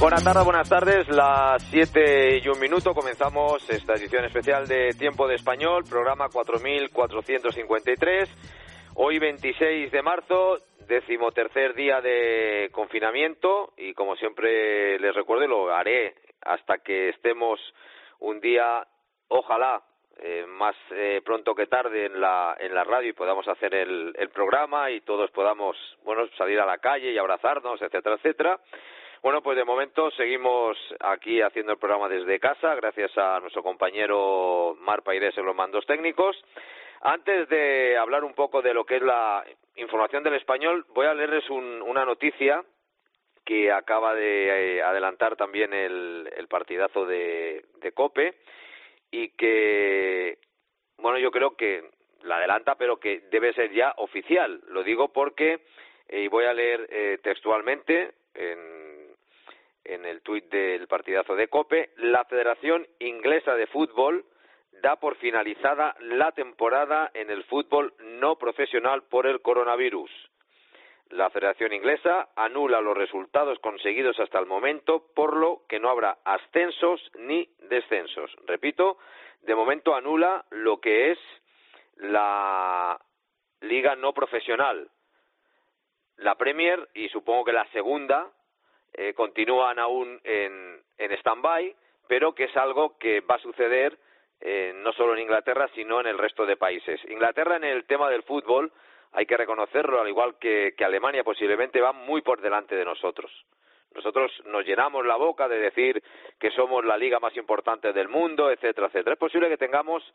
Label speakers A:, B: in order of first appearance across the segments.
A: Buenas tardes, las 7:01. Comenzamos esta edición especial de Tiempo de Español, programa 4453. Hoy 26 de marzo, 13º día de confinamiento, y como siempre les recuerdo, lo haré hasta que estemos un día, ojalá, más pronto que tarde en la radio y podamos hacer el programa y todos podamos, salir a la calle y abrazarnos, etcétera, etcétera. Bueno, pues de momento seguimos aquí haciendo el programa desde casa, gracias a nuestro compañero Mar Pairés en los mandos técnicos. Antes de hablar un poco de lo que es la información del Español, voy a leerles una noticia que acaba de adelantar también el partidazo de COPE, y que, yo creo que la adelanta, pero que debe ser ya oficial. Lo digo porque, y voy a leer textualmente en el tuit del partidazo de COPE: la Federación Inglesa de Fútbol da por finalizada la temporada en el fútbol no profesional por el coronavirus. La Federación Inglesa anula los resultados conseguidos hasta el momento, por lo que no habrá ascensos ni descensos. Repito, de momento anula lo que es la liga no profesional. La Premier y supongo que la segunda continúan aún en stand-by, pero que es algo que va a suceder no solo en Inglaterra, sino en el resto de países. Inglaterra, en el tema del fútbol, hay que reconocerlo, al igual que Alemania, posiblemente va muy por delante de nosotros. Nosotros nos llenamos la boca de decir que somos la liga más importante del mundo, etcétera, etcétera. Es posible que tengamos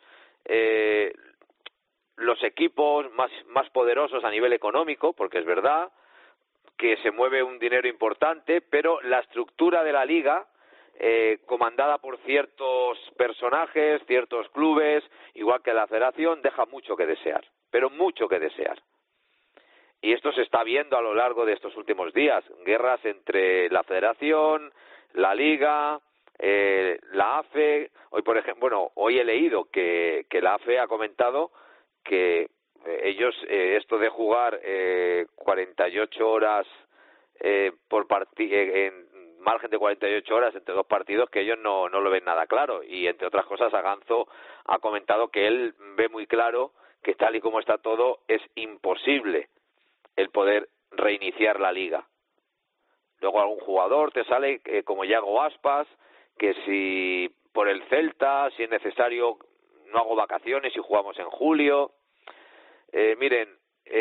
A: los equipos más poderosos a nivel económico, porque es verdad que se mueve un dinero importante, pero la estructura de la liga, comandada por ciertos personajes, ciertos clubes, igual que la federación, deja mucho que desear, pero mucho que desear. Y esto se está viendo a lo largo de estos últimos días: guerras entre la federación, la liga, la AFE. Hoy, por ejemplo, hoy he leído que la AFE ha comentado que ellos, esto de jugar 48 horas por partido, en margen de 48 horas entre dos partidos, que ellos no lo ven nada claro. Y entre otras cosas, Aganzo ha comentado que él ve muy claro que tal y como está todo, es imposible el poder reiniciar la liga. Luego algún jugador te sale, como Yago Aspas, que si por el Celta, si es necesario, no hago vacaciones y jugamos en julio. Miren,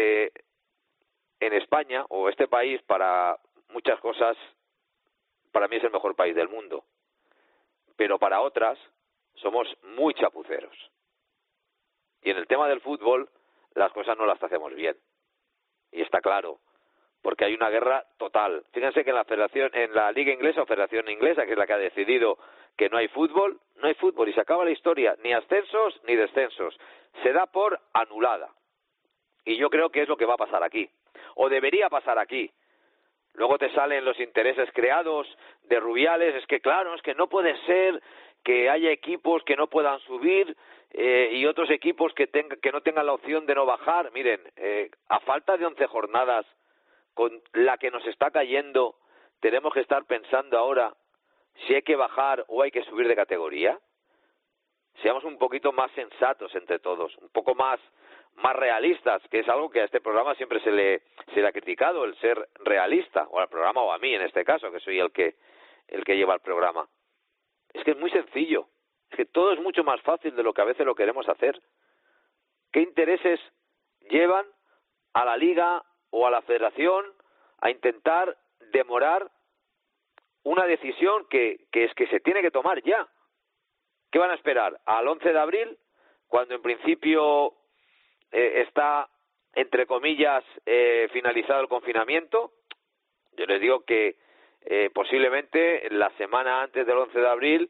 A: en España, o este país, para muchas cosas, para mí es el mejor país del mundo, pero para otras somos muy chapuceros. Y en el tema del fútbol las cosas no las hacemos bien, y está claro, porque hay una guerra total. Fíjense que en la Liga Inglesa, o Federación Inglesa, que es la que ha decidido que no hay fútbol y se acaba la historia, ni ascensos ni descensos, se da por anulada. Y yo creo que es lo que va a pasar aquí, o debería pasar aquí. Luego te salen los intereses creados de Rubiales: es que claro, es que no puede ser que haya equipos que no puedan subir y otros equipos que no tengan la opción de no bajar. Miren, a falta de 11 jornadas, con la que nos está cayendo, tenemos que estar pensando ahora si hay que bajar o hay que subir de categoría. Seamos un poquito más sensatos entre todos, un poco más realistas, que es algo que a este programa siempre se le ha criticado, el ser realista, o al programa, o a mí en este caso, que soy el que lleva el programa. Es que es muy sencillo, es que todo es mucho más fácil de lo que a veces lo queremos hacer. ¿Qué intereses llevan a la liga o a la federación a intentar demorar una decisión que es que se tiene que tomar ya? ¿Qué van a esperar? ¿Al 11 de abril, cuando en principio está, entre comillas, finalizado el confinamiento? Yo les digo que posiblemente la semana antes del 11 de abril,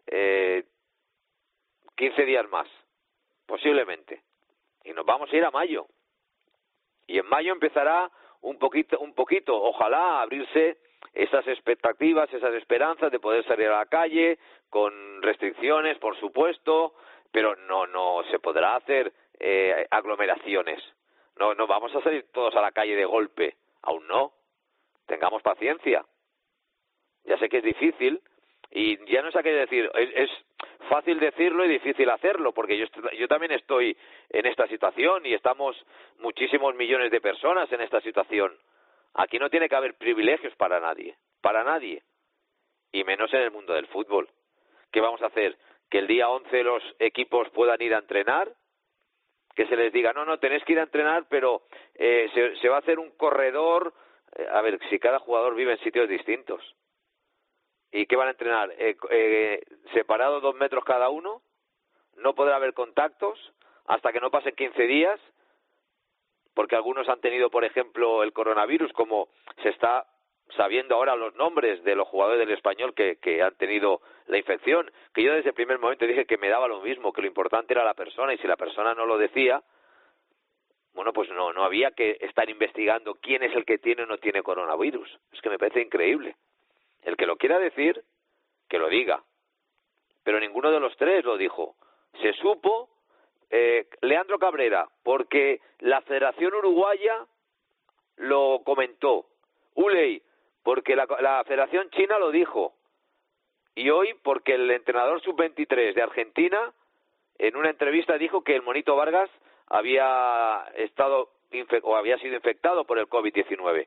A: 15 días más, posiblemente. Y nos vamos a ir a mayo. Y en mayo empezará un poquito, ojalá, a abrirse esas expectativas, esas esperanzas de poder salir a la calle, con restricciones, por supuesto, pero no se podrá hacer aglomeraciones. No vamos a salir todos a la calle de golpe, aún no. Tengamos paciencia. Ya sé que es difícil y ya no sé qué decir. Es fácil decirlo y difícil hacerlo, porque yo también estoy en esta situación y estamos muchísimos millones de personas en esta situación. Aquí no tiene que haber privilegios para nadie, y menos en el mundo del fútbol. ¿Qué vamos a hacer? ¿Que el día 11 los equipos puedan ir a entrenar? ¿Que se les diga, no, tenéis que ir a entrenar, pero se va a hacer un corredor? A ver, si cada jugador vive en sitios distintos. ¿Y qué van a entrenar? ¿Separados 2 metros cada uno? ¿No podrá haber contactos hasta que no pasen 15 días? Porque algunos han tenido, por ejemplo, el coronavirus, como se está sabiendo ahora los nombres de los jugadores del Español que han tenido la infección, que yo desde el primer momento dije que me daba lo mismo, que lo importante era la persona, y si la persona no lo decía, bueno, pues no había que estar investigando quién es el que tiene o no tiene coronavirus. Es que me parece increíble. El que lo quiera decir, que lo diga. Pero ninguno de los tres lo dijo. Se supo Leandro Cabrera, porque la Federación Uruguaya lo comentó. Uley, porque la Federación China lo dijo. Y hoy, porque el entrenador sub-23 de Argentina, en una entrevista dijo que el Monito Vargas había sido infectado por el COVID-19.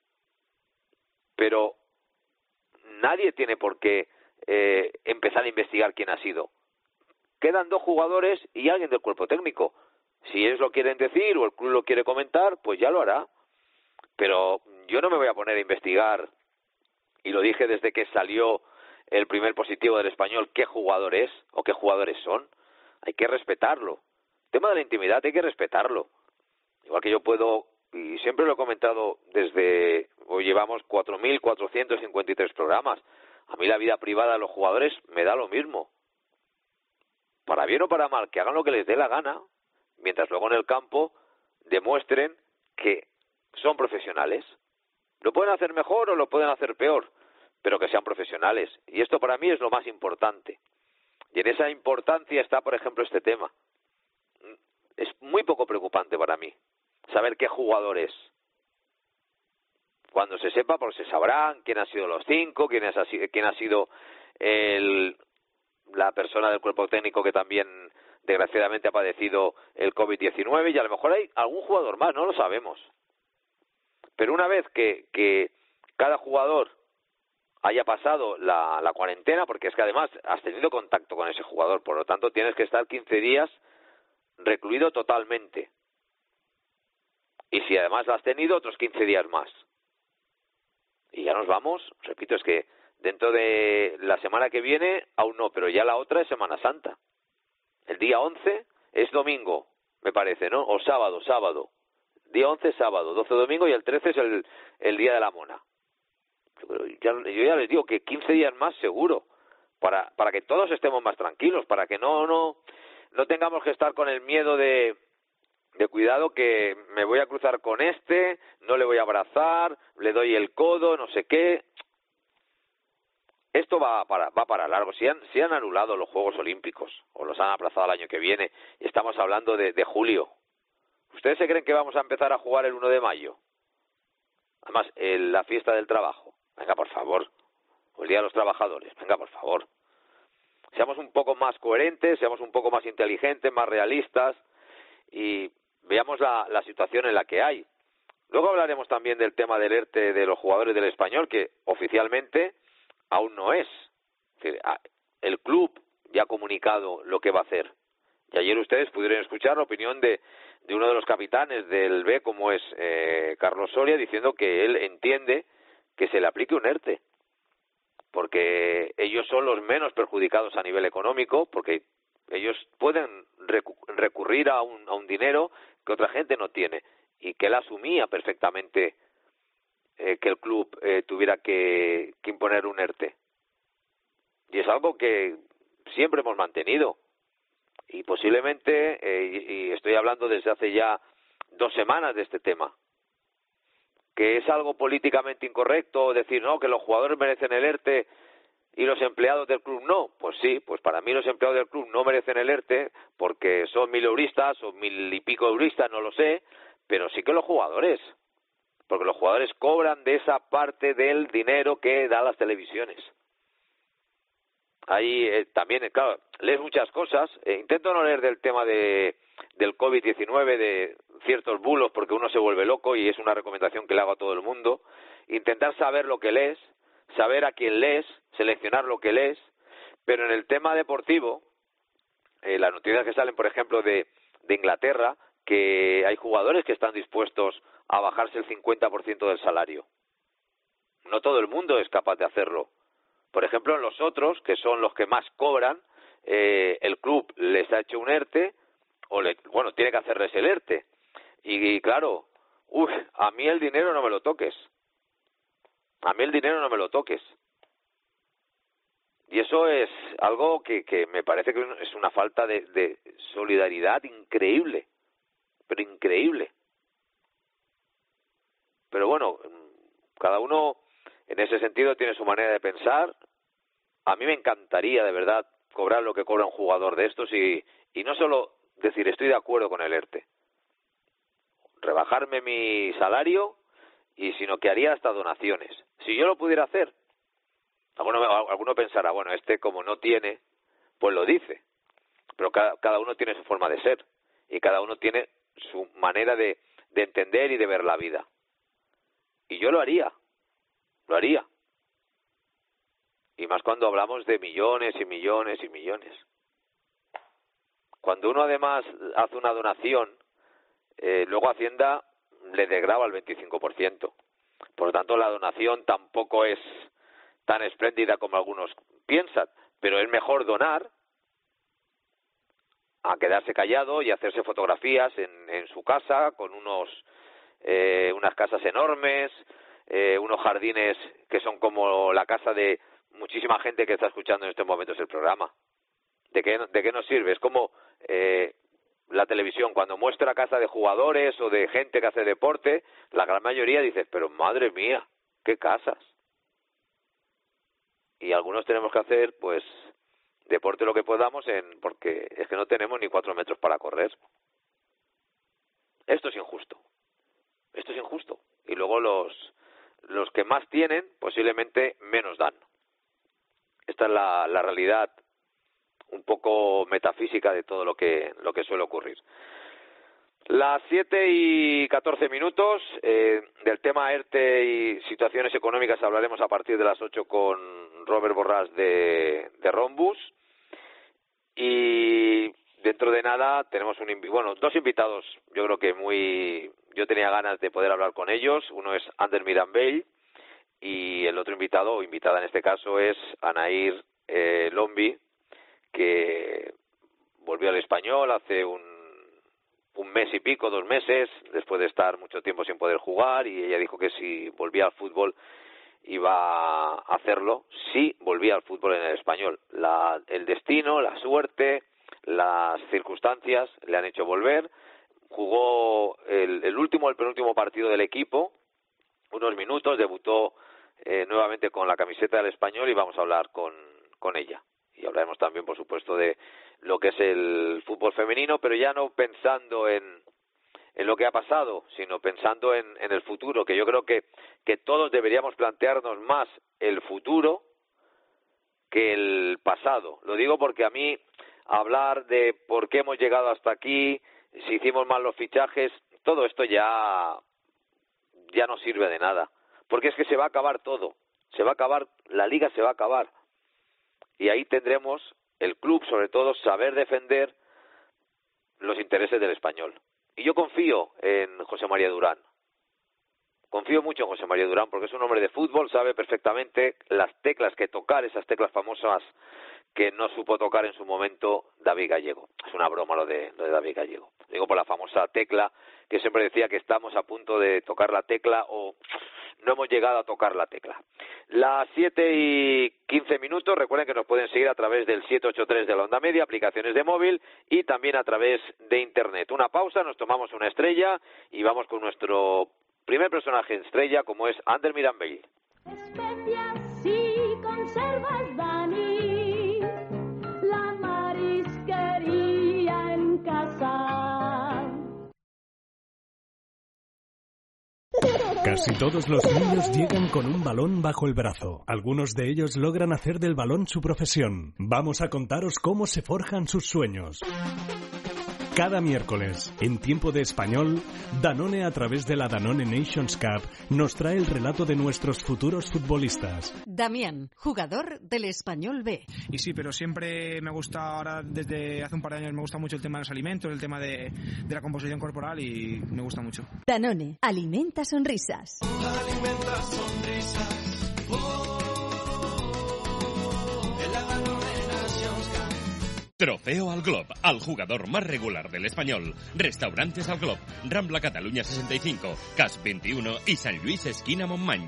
A: Pero nadie tiene por qué empezar a investigar quién ha sido. Quedan 2 jugadores y alguien del cuerpo técnico. Si ellos lo quieren decir o el club lo quiere comentar, pues ya lo hará. Pero yo no me voy a poner a investigar, y lo dije desde que salió el primer positivo del Español, qué jugador es o qué jugadores son. Hay que respetarlo. El tema de la intimidad hay que respetarlo. Igual que yo puedo, y siempre lo he comentado desde, hoy llevamos 4.453 programas. A mí la vida privada de los jugadores me da lo mismo. Para bien o para mal, que hagan lo que les dé la gana, mientras luego en el campo demuestren que son profesionales. Lo pueden hacer mejor o lo pueden hacer peor, pero que sean profesionales. Y esto para mí es lo más importante. Y en esa importancia está, por ejemplo, este tema. Es muy poco preocupante para mí saber qué jugador es. Cuando se sepa, pues se sabrán quién ha sido los 5, quién ha sido la persona del cuerpo técnico que también desgraciadamente ha padecido el COVID-19, y a lo mejor hay algún jugador más, no lo sabemos. Pero una vez que cada jugador haya pasado la cuarentena, porque es que además has tenido contacto con ese jugador, por lo tanto tienes que estar 15 días recluido totalmente. Y si además lo has tenido, otros 15 días más. Y ya nos vamos, repito, es que dentro de la semana que viene, aún no, pero ya la otra es Semana Santa. El día 11 es domingo, me parece, ¿no? O sábado. Día 11 es sábado, 12 domingo, y el 13 es el día de la mona. Yo ya les digo que 15 días más seguro, para que todos estemos más tranquilos, para que no tengamos que estar con el miedo de cuidado, que me voy a cruzar con no le voy a abrazar, le doy el codo, no sé qué. Esto va para largo. Si han anulado los Juegos Olímpicos o los han aplazado al año que viene, y estamos hablando de julio, ¿ustedes se creen que vamos a empezar a jugar el 1 de mayo? Además, la fiesta del trabajo. Venga, por favor. O el Día de los Trabajadores. Venga, por favor. Seamos un poco más coherentes, seamos un poco más inteligentes, más realistas, y veamos la situación en la que hay. Luego hablaremos también del tema del ERTE de los jugadores del Español, que oficialmente aún no es. Es decir, el club ya ha comunicado lo que va a hacer. Y ayer ustedes pudieron escuchar la opinión de uno de los capitanes del B, como es Carlos Soria, diciendo que él entiende que se le aplique un ERTE, porque ellos son los menos perjudicados a nivel económico, porque ellos pueden recurrir a un dinero que otra gente no tiene, y que él asumía perfectamente que el club tuviera que imponer un ERTE. Y es algo que siempre hemos mantenido. Y posiblemente, y estoy hablando desde hace ya 2 semanas de este tema, que es algo políticamente incorrecto decir, no, que los jugadores merecen el ERTE y los empleados del club no. Pues sí, pues para mí los empleados del club no merecen el ERTE porque son 1.000 euristas o 1.000 y pico euristas, no lo sé, pero sí que los jugadores. porque los jugadores cobran de esa parte del dinero que dan las televisiones. Ahí también, claro, lees muchas cosas. Intento no leer del tema del COVID-19, de ciertos bulos, porque uno se vuelve loco y es una recomendación que le hago a todo el mundo. Intentar saber lo que lees, saber a quién lees, seleccionar lo que lees, pero en el tema deportivo, las noticias que salen, por ejemplo, de Inglaterra, que hay jugadores que están dispuestos a bajarse el 50% del salario. No todo el mundo es capaz de hacerlo. Por ejemplo, en los otros, que son los que más cobran, el club les ha hecho un ERTE, tiene que hacerles el ERTE. Y claro, a mí el dinero no me lo toques. A mí el dinero no me lo toques. Y eso es algo que me parece que es una falta de solidaridad increíble, pero increíble. Pero bueno, cada uno en ese sentido tiene su manera de pensar. A mí me encantaría, de verdad, cobrar lo que cobra un jugador de estos y no solo decir estoy de acuerdo con el ERTE, rebajarme mi salario, sino que haría hasta donaciones. Si yo lo pudiera hacer, alguno pensará, bueno, como no tiene, pues lo dice. Pero cada uno tiene su forma de ser y cada uno tiene su manera de entender y de ver la vida. Y yo lo haría. Y más cuando hablamos de millones y millones y millones. Cuando uno además hace una donación, luego Hacienda le desgrava el 25%. Por lo tanto, la donación tampoco es tan espléndida como algunos piensan, pero es mejor donar a quedarse callado y hacerse fotografías en su casa con unas casas enormes, unos jardines que son como la casa de muchísima gente que está escuchando en estos momentos el programa. ¿De qué nos sirve? Es como la televisión, cuando muestra casa de jugadores o de gente que hace deporte, la gran mayoría dice, pero madre mía, qué casas. Y algunos tenemos que hacer, pues, deporte lo que podamos, porque es que no tenemos ni 4 metros para correr. Esto es injusto. Y luego los que más tienen, posiblemente menos dan. Esta es la realidad un poco metafísica de todo lo que suele ocurrir. Las 7:14, del tema ERTE y situaciones económicas hablaremos a partir de las 8 con Robert Borràs de Rhombus. Y dentro de nada tenemos dos invitados, yo creo que yo tenía ganas de poder hablar con ellos. Uno es Ander Mirambell y el otro invitado, o invitada en este caso, es Anaïr Lombi, que volvió al Español hace un mes y pico, 2 meses, después de estar mucho tiempo sin poder jugar, y ella dijo que si volvía al fútbol iba a hacerlo, si volvía al fútbol en el Español. El destino, la suerte, las circunstancias le han hecho volver. Jugó el penúltimo partido del equipo, unos minutos, debutó nuevamente con la camiseta del Español y vamos a hablar con ella. Y hablaremos también, por supuesto, de lo que es el fútbol femenino, pero ya no pensando en lo que ha pasado, sino pensando en el futuro, que yo creo que todos deberíamos plantearnos más el futuro que el pasado. Lo digo porque a mí hablar de por qué hemos llegado hasta aquí, si hicimos mal los fichajes, todo esto ya no sirve de nada, porque es que se va a acabar todo, la liga se va a acabar. Y ahí tendremos el club, sobre todo, saber defender los intereses del Español. Y yo confío en José María Durán. Confío mucho en José María Durán porque es un hombre de fútbol, sabe perfectamente las teclas que tocar, esas teclas famosas que no supo tocar en su momento David Gallego. Es una broma lo de David Gallego. Digo por la famosa tecla que siempre decía que estamos a punto de tocar la tecla o no hemos llegado a tocar la tecla. Las 7:15, recuerden que nos pueden seguir a través del 783 de la onda media, aplicaciones de móvil y también a través de internet. Una pausa, nos tomamos una estrella y vamos con nuestro primer personaje estrella, como es Ander Mirambell.
B: Especias y conservas, Dani, la marisquería en casa.
C: Casi todos los niños llegan con un balón bajo el brazo. Algunos de ellos logran hacer del balón su profesión. Vamos a contaros cómo se forjan sus sueños. Cada miércoles, en Tiempo de Español, Danone, a través de la Danone Nations Cup, nos trae el relato de nuestros futuros futbolistas.
D: Damián, jugador del Español B.
E: Y sí, pero siempre me gusta, ahora desde hace un par de años me gusta mucho el tema de los alimentos, el tema de la composición corporal y me gusta mucho.
D: Danone, alimenta sonrisas.
F: Alimenta sonrisas.
G: Trofeo al Glob, al jugador más regular del Español. Restaurantes al Glob, Rambla Cataluña 65, CAS 21 y San Luis esquina Montmany.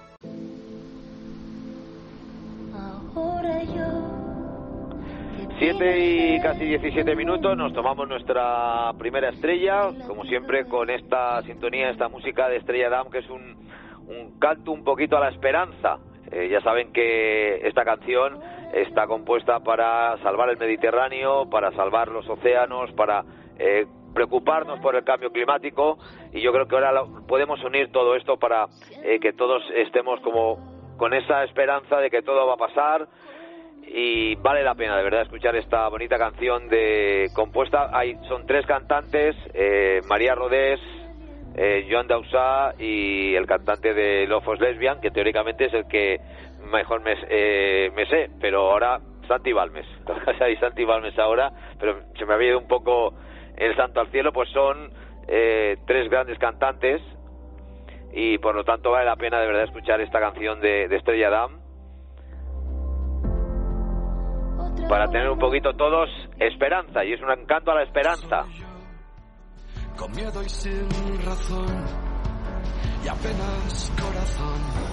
B: Ahora yo
A: 7 y casi 17 minutos, nos tomamos nuestra primera estrella, como siempre con esta sintonía, esta música de Estrella Damm, que es un canto un poquito a la esperanza. Ya saben que esta canción está compuesta para salvar el Mediterráneo, para salvar los océanos, para preocuparnos por el cambio climático, y yo creo que ahora podemos unir todo esto para que todos estemos como con esa esperanza de que todo va a pasar. Y vale la pena de verdad escuchar esta bonita canción compuesta. Son 3 cantantes, María Rodés, Joan Dausà y el cantante de Lofos Lesbian, que teóricamente es el que mejor me sé, pero ahora Santi Balmes. Hay Santi Balmes ahora, pero se me había ido un poco el santo al cielo. Pues son 3 grandes cantantes y por lo tanto vale la pena de verdad escuchar esta canción de Estrella Damm, para tener un poquito todos esperanza, y es un canto a la esperanza.
F: Con miedo y sin razón, y apenas corazón.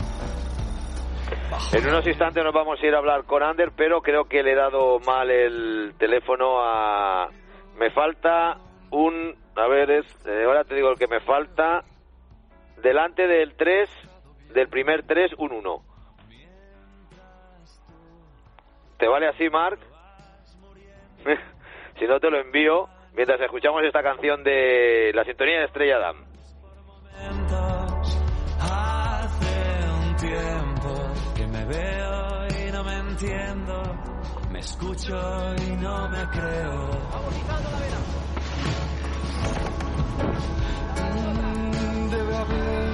A: En unos instantes nos vamos a ir a hablar con Ander, pero creo que le he dado mal el teléfono a... Me falta un... A ver, ahora te digo el que me falta. Delante del 3, del primer 3, un 1. ¿Te vale así, Marc? Si no, te lo envío mientras escuchamos esta canción de la sintonía de Estrella Damm.
F: Hace un tiempo que me veo y no me entiendo, me escucho y no me creo. Debe haber.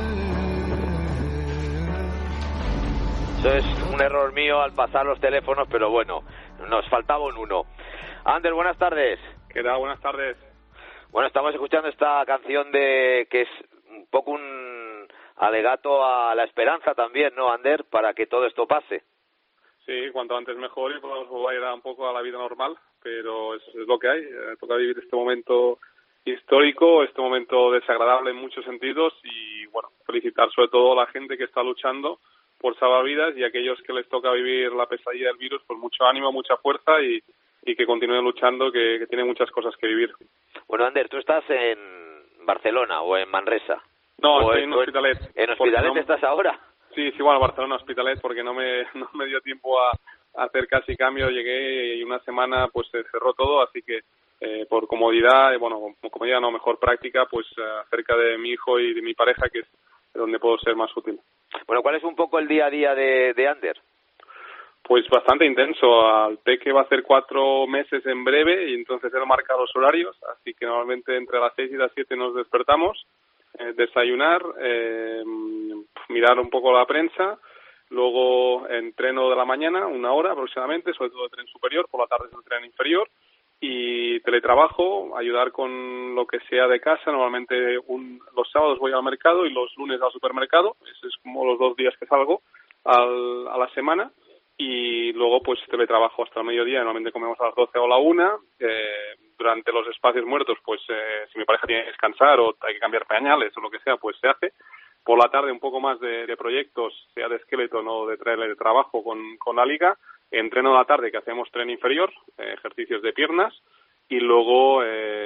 A: Eso es un error mío al pasar los teléfonos, pero bueno, nos faltaba un 1. Ander, buenas tardes.
H: ¿Qué tal? Buenas tardes.
A: Bueno, estamos escuchando esta canción que es un poco un alegato a la esperanza también, ¿no, Ander? Para que todo esto pase.
H: Sí, cuanto antes mejor y podamos volver un poco a la vida normal, pero eso es lo que hay. Toca vivir este momento histórico, este momento desagradable en muchos sentidos y, bueno, felicitar sobre todo a la gente que está luchando por salvar vidas, y a aquellos que les toca vivir la pesadilla del virus, pues mucho ánimo, mucha fuerza y que continúen luchando, que tienen muchas cosas que vivir.
A: Bueno, Ander, ¿tú estás en Barcelona o en Manresa?
H: No, estoy en Hospitalet.
A: ¿En Hospitalet estás ahora?
H: Sí, bueno, Barcelona, Hospitalet, porque no me dio tiempo a hacer casi cambio. Llegué y una semana pues se cerró todo, así que por comodidad, comodidad no, mejor práctica, pues cerca de mi hijo y de mi pareja, que es donde puedo ser más útil.
A: Bueno, ¿cuál es un poco el día a día de Ander?
H: Pues bastante intenso. Al Peque va a hacer 4 meses en breve y entonces él marca los horarios, así que normalmente entre las 6 y las 7 nos despertamos, desayunar, mirar un poco la prensa, luego entreno de la mañana, 1 hora aproximadamente, sobre todo de tren superior, por la tarde es el tren inferior, y teletrabajo, ayudar con lo que sea de casa. Normalmente los sábados voy al mercado y los lunes al supermercado, esos es como los 2 días que salgo a la semana. Y luego pues teletrabajo hasta el mediodía, normalmente comemos a las 12 o a la 1. Durante los espacios muertos, pues si mi pareja tiene que descansar o hay que cambiar pañales o lo que sea, pues se hace. Por la tarde un poco más de proyectos, sea de Skeleton o de trabajo con la liga. Entreno a la tarde, que hacemos tren inferior, ejercicios de piernas, y luego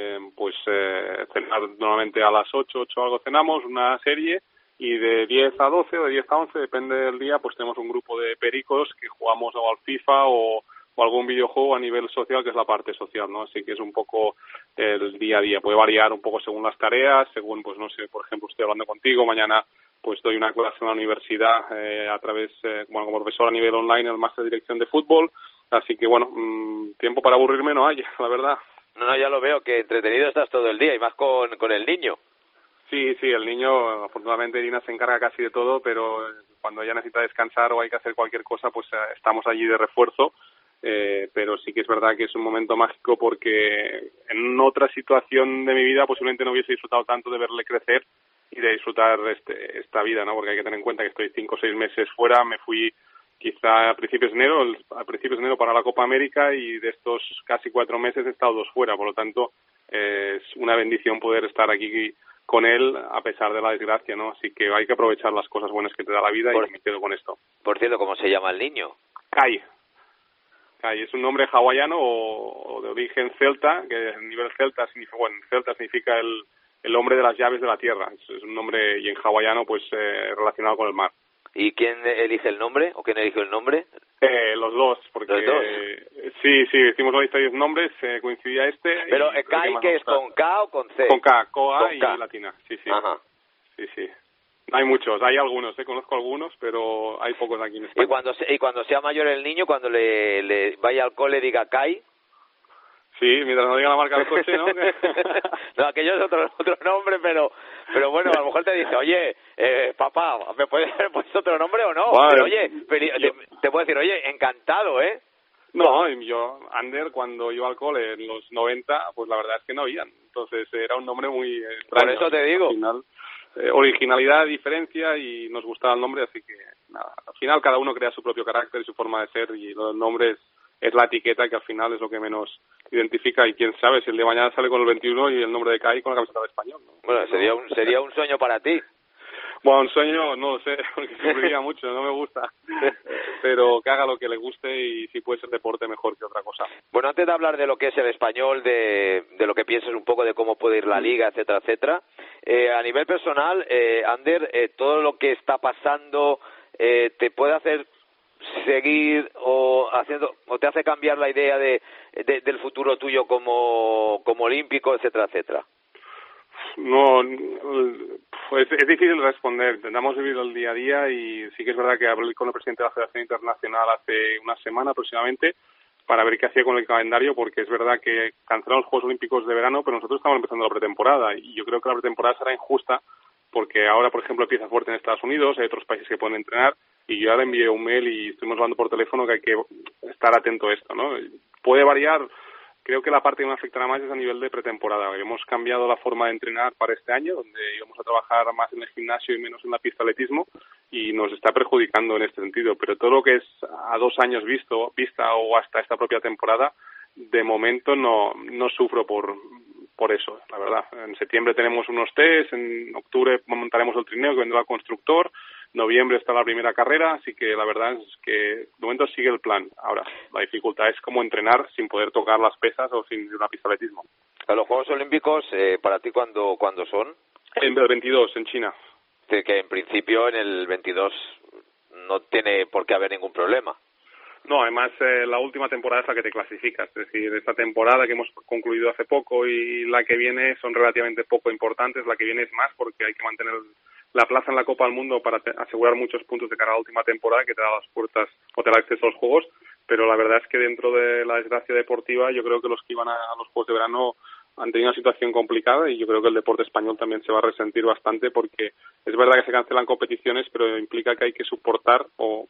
H: cenar normalmente a las 8 algo cenamos, una serie. Y de 10 a 12 o de 10 a 11, depende del día, pues tenemos un grupo de pericos que jugamos o al FIFA o o algún videojuego a nivel social, que es la parte social, ¿no? Así que es un poco el día a día. Puede variar un poco según las tareas, según, pues no sé, por ejemplo, estoy hablando contigo, mañana pues doy una clase en la universidad a través, como profesor a nivel online en el máster de dirección de fútbol. Así que, bueno, tiempo para aburrirme no hay, la verdad.
A: No, ya lo veo, que entretenido estás todo el día, y más con el niño.
H: Sí, el niño, afortunadamente Irina se encarga casi de todo, pero cuando ella necesita descansar o hay que hacer cualquier cosa, pues estamos allí de refuerzo. Pero sí que es verdad que es un momento mágico, porque en otra situación de mi vida posiblemente no hubiese disfrutado tanto de verle crecer y de disfrutar esta vida, ¿no? Porque hay que tener en cuenta que estoy 5 o 6 meses fuera. Me fui quizá a principios de enero para la Copa América, y de estos casi 4 meses he estado 2 fuera. Por lo tanto, es una bendición poder estar aquí con él a pesar de la desgracia, ¿no? Así que hay que aprovechar las cosas buenas que te da la vida, y me quedo con esto.
A: Por cierto, ¿cómo se llama el niño?
H: Kai, es un nombre hawaiano o de origen celta, que a nivel celta significa el hombre de las llaves de la tierra. Es un nombre, y en hawaiano pues relacionado con el mar.
A: ¿Y quién elige el nombre? ¿O quién eligió el nombre?
H: Los dos, porque... ¿Los dos? Sí, hicimos la lista de 10 nombres, coincidía
A: Pero Kai, ¿qué es? ¿Con K o con C?
H: Con K, Koa y latina, sí.
A: Ajá.
H: Sí. Hay muchos, hay algunos, conozco algunos, pero hay pocos aquí en España.
A: Y cuando sea mayor el niño, cuando le vaya al cole, diga Kai.
H: Sí, mientras no diga la marca del coche, ¿no?
A: No, aquello es otro nombre, pero bueno, a lo mejor te dice, oye, papá, ¿me puedes haber puesto otro nombre o no?
H: Vale.
A: Pero oye, te puedo decir, oye, encantado, ¿eh?
H: No, yo, Ander, cuando iba al cole en los 90, pues la verdad es que no habían. Entonces era un nombre muy extraño.
A: Por eso te digo.
H: Al final, originalidad, diferencia, y nos gustaba el nombre, así que nada, al final cada uno crea su propio carácter y su forma de ser, y los nombres es la etiqueta que al final es lo que menos identifica, y quién sabe si el de mañana sale con el 21 y el nombre de Kai con la camiseta de Español, ¿no?
A: Bueno, sería un sueño para ti.
H: Bueno, un sueño no lo sé, porque sufriría mucho, no me gusta, pero que haga lo que le guste, y si puede ser deporte mejor que otra cosa.
A: Bueno, antes de hablar de lo que es el Español, de lo que piensas un poco de cómo puede ir la Liga, etcétera, a nivel personal, Ander, todo lo que está pasando te puede hacer seguir o te hace cambiar la idea del futuro tuyo como olímpico, etcétera.
H: No, pues es difícil responder. Intentamos vivir el día a día, y sí que es verdad que hablé con el presidente de la Federación Internacional hace una semana aproximadamente para ver qué hacía con el calendario, porque es verdad que cancelaron los Juegos Olímpicos de verano, pero nosotros estamos empezando la pretemporada, y yo creo que la pretemporada será injusta, porque ahora, por ejemplo, empieza fuerte en Estados Unidos, hay otros países que pueden entrenar, y yo ya le envié un mail y estuvimos hablando por teléfono que hay que estar atento a esto, ¿no? Puede variar. Creo que la parte que me afectará más es a nivel de pretemporada. Hemos cambiado la forma de entrenar para este año, donde íbamos a trabajar más en el gimnasio y menos en la pista de atletismo, y nos está perjudicando en este sentido. Pero todo lo que es a 2 años vista o hasta esta propia temporada, de momento no sufro por eso, la verdad. En septiembre tenemos unos test, en octubre montaremos el trineo que vendrá el constructor, noviembre está la primera carrera, así que la verdad es que de momento sigue el plan. Ahora, la dificultad es cómo entrenar sin poder tocar las pesas o sin una pista de atletismo.
A: ¿Los Juegos Olímpicos para ti cuándo son?
H: En el 22, en China.
A: Que en principio en el 22 no tiene por qué haber ningún problema.
H: No, además la última temporada es la que te clasificas, es decir, esta temporada que hemos concluido hace poco y la que viene son relativamente poco importantes, la que viene es más porque hay que mantener la plaza en la Copa del Mundo para asegurar muchos puntos de cara a la última temporada que te da las puertas o te da acceso a los Juegos, pero la verdad es que dentro de la desgracia deportiva yo creo que los que iban a los Juegos de verano han tenido una situación complicada y yo creo que el deporte español también se va a resentir bastante porque es verdad que se cancelan competiciones, pero implica que hay que soportar o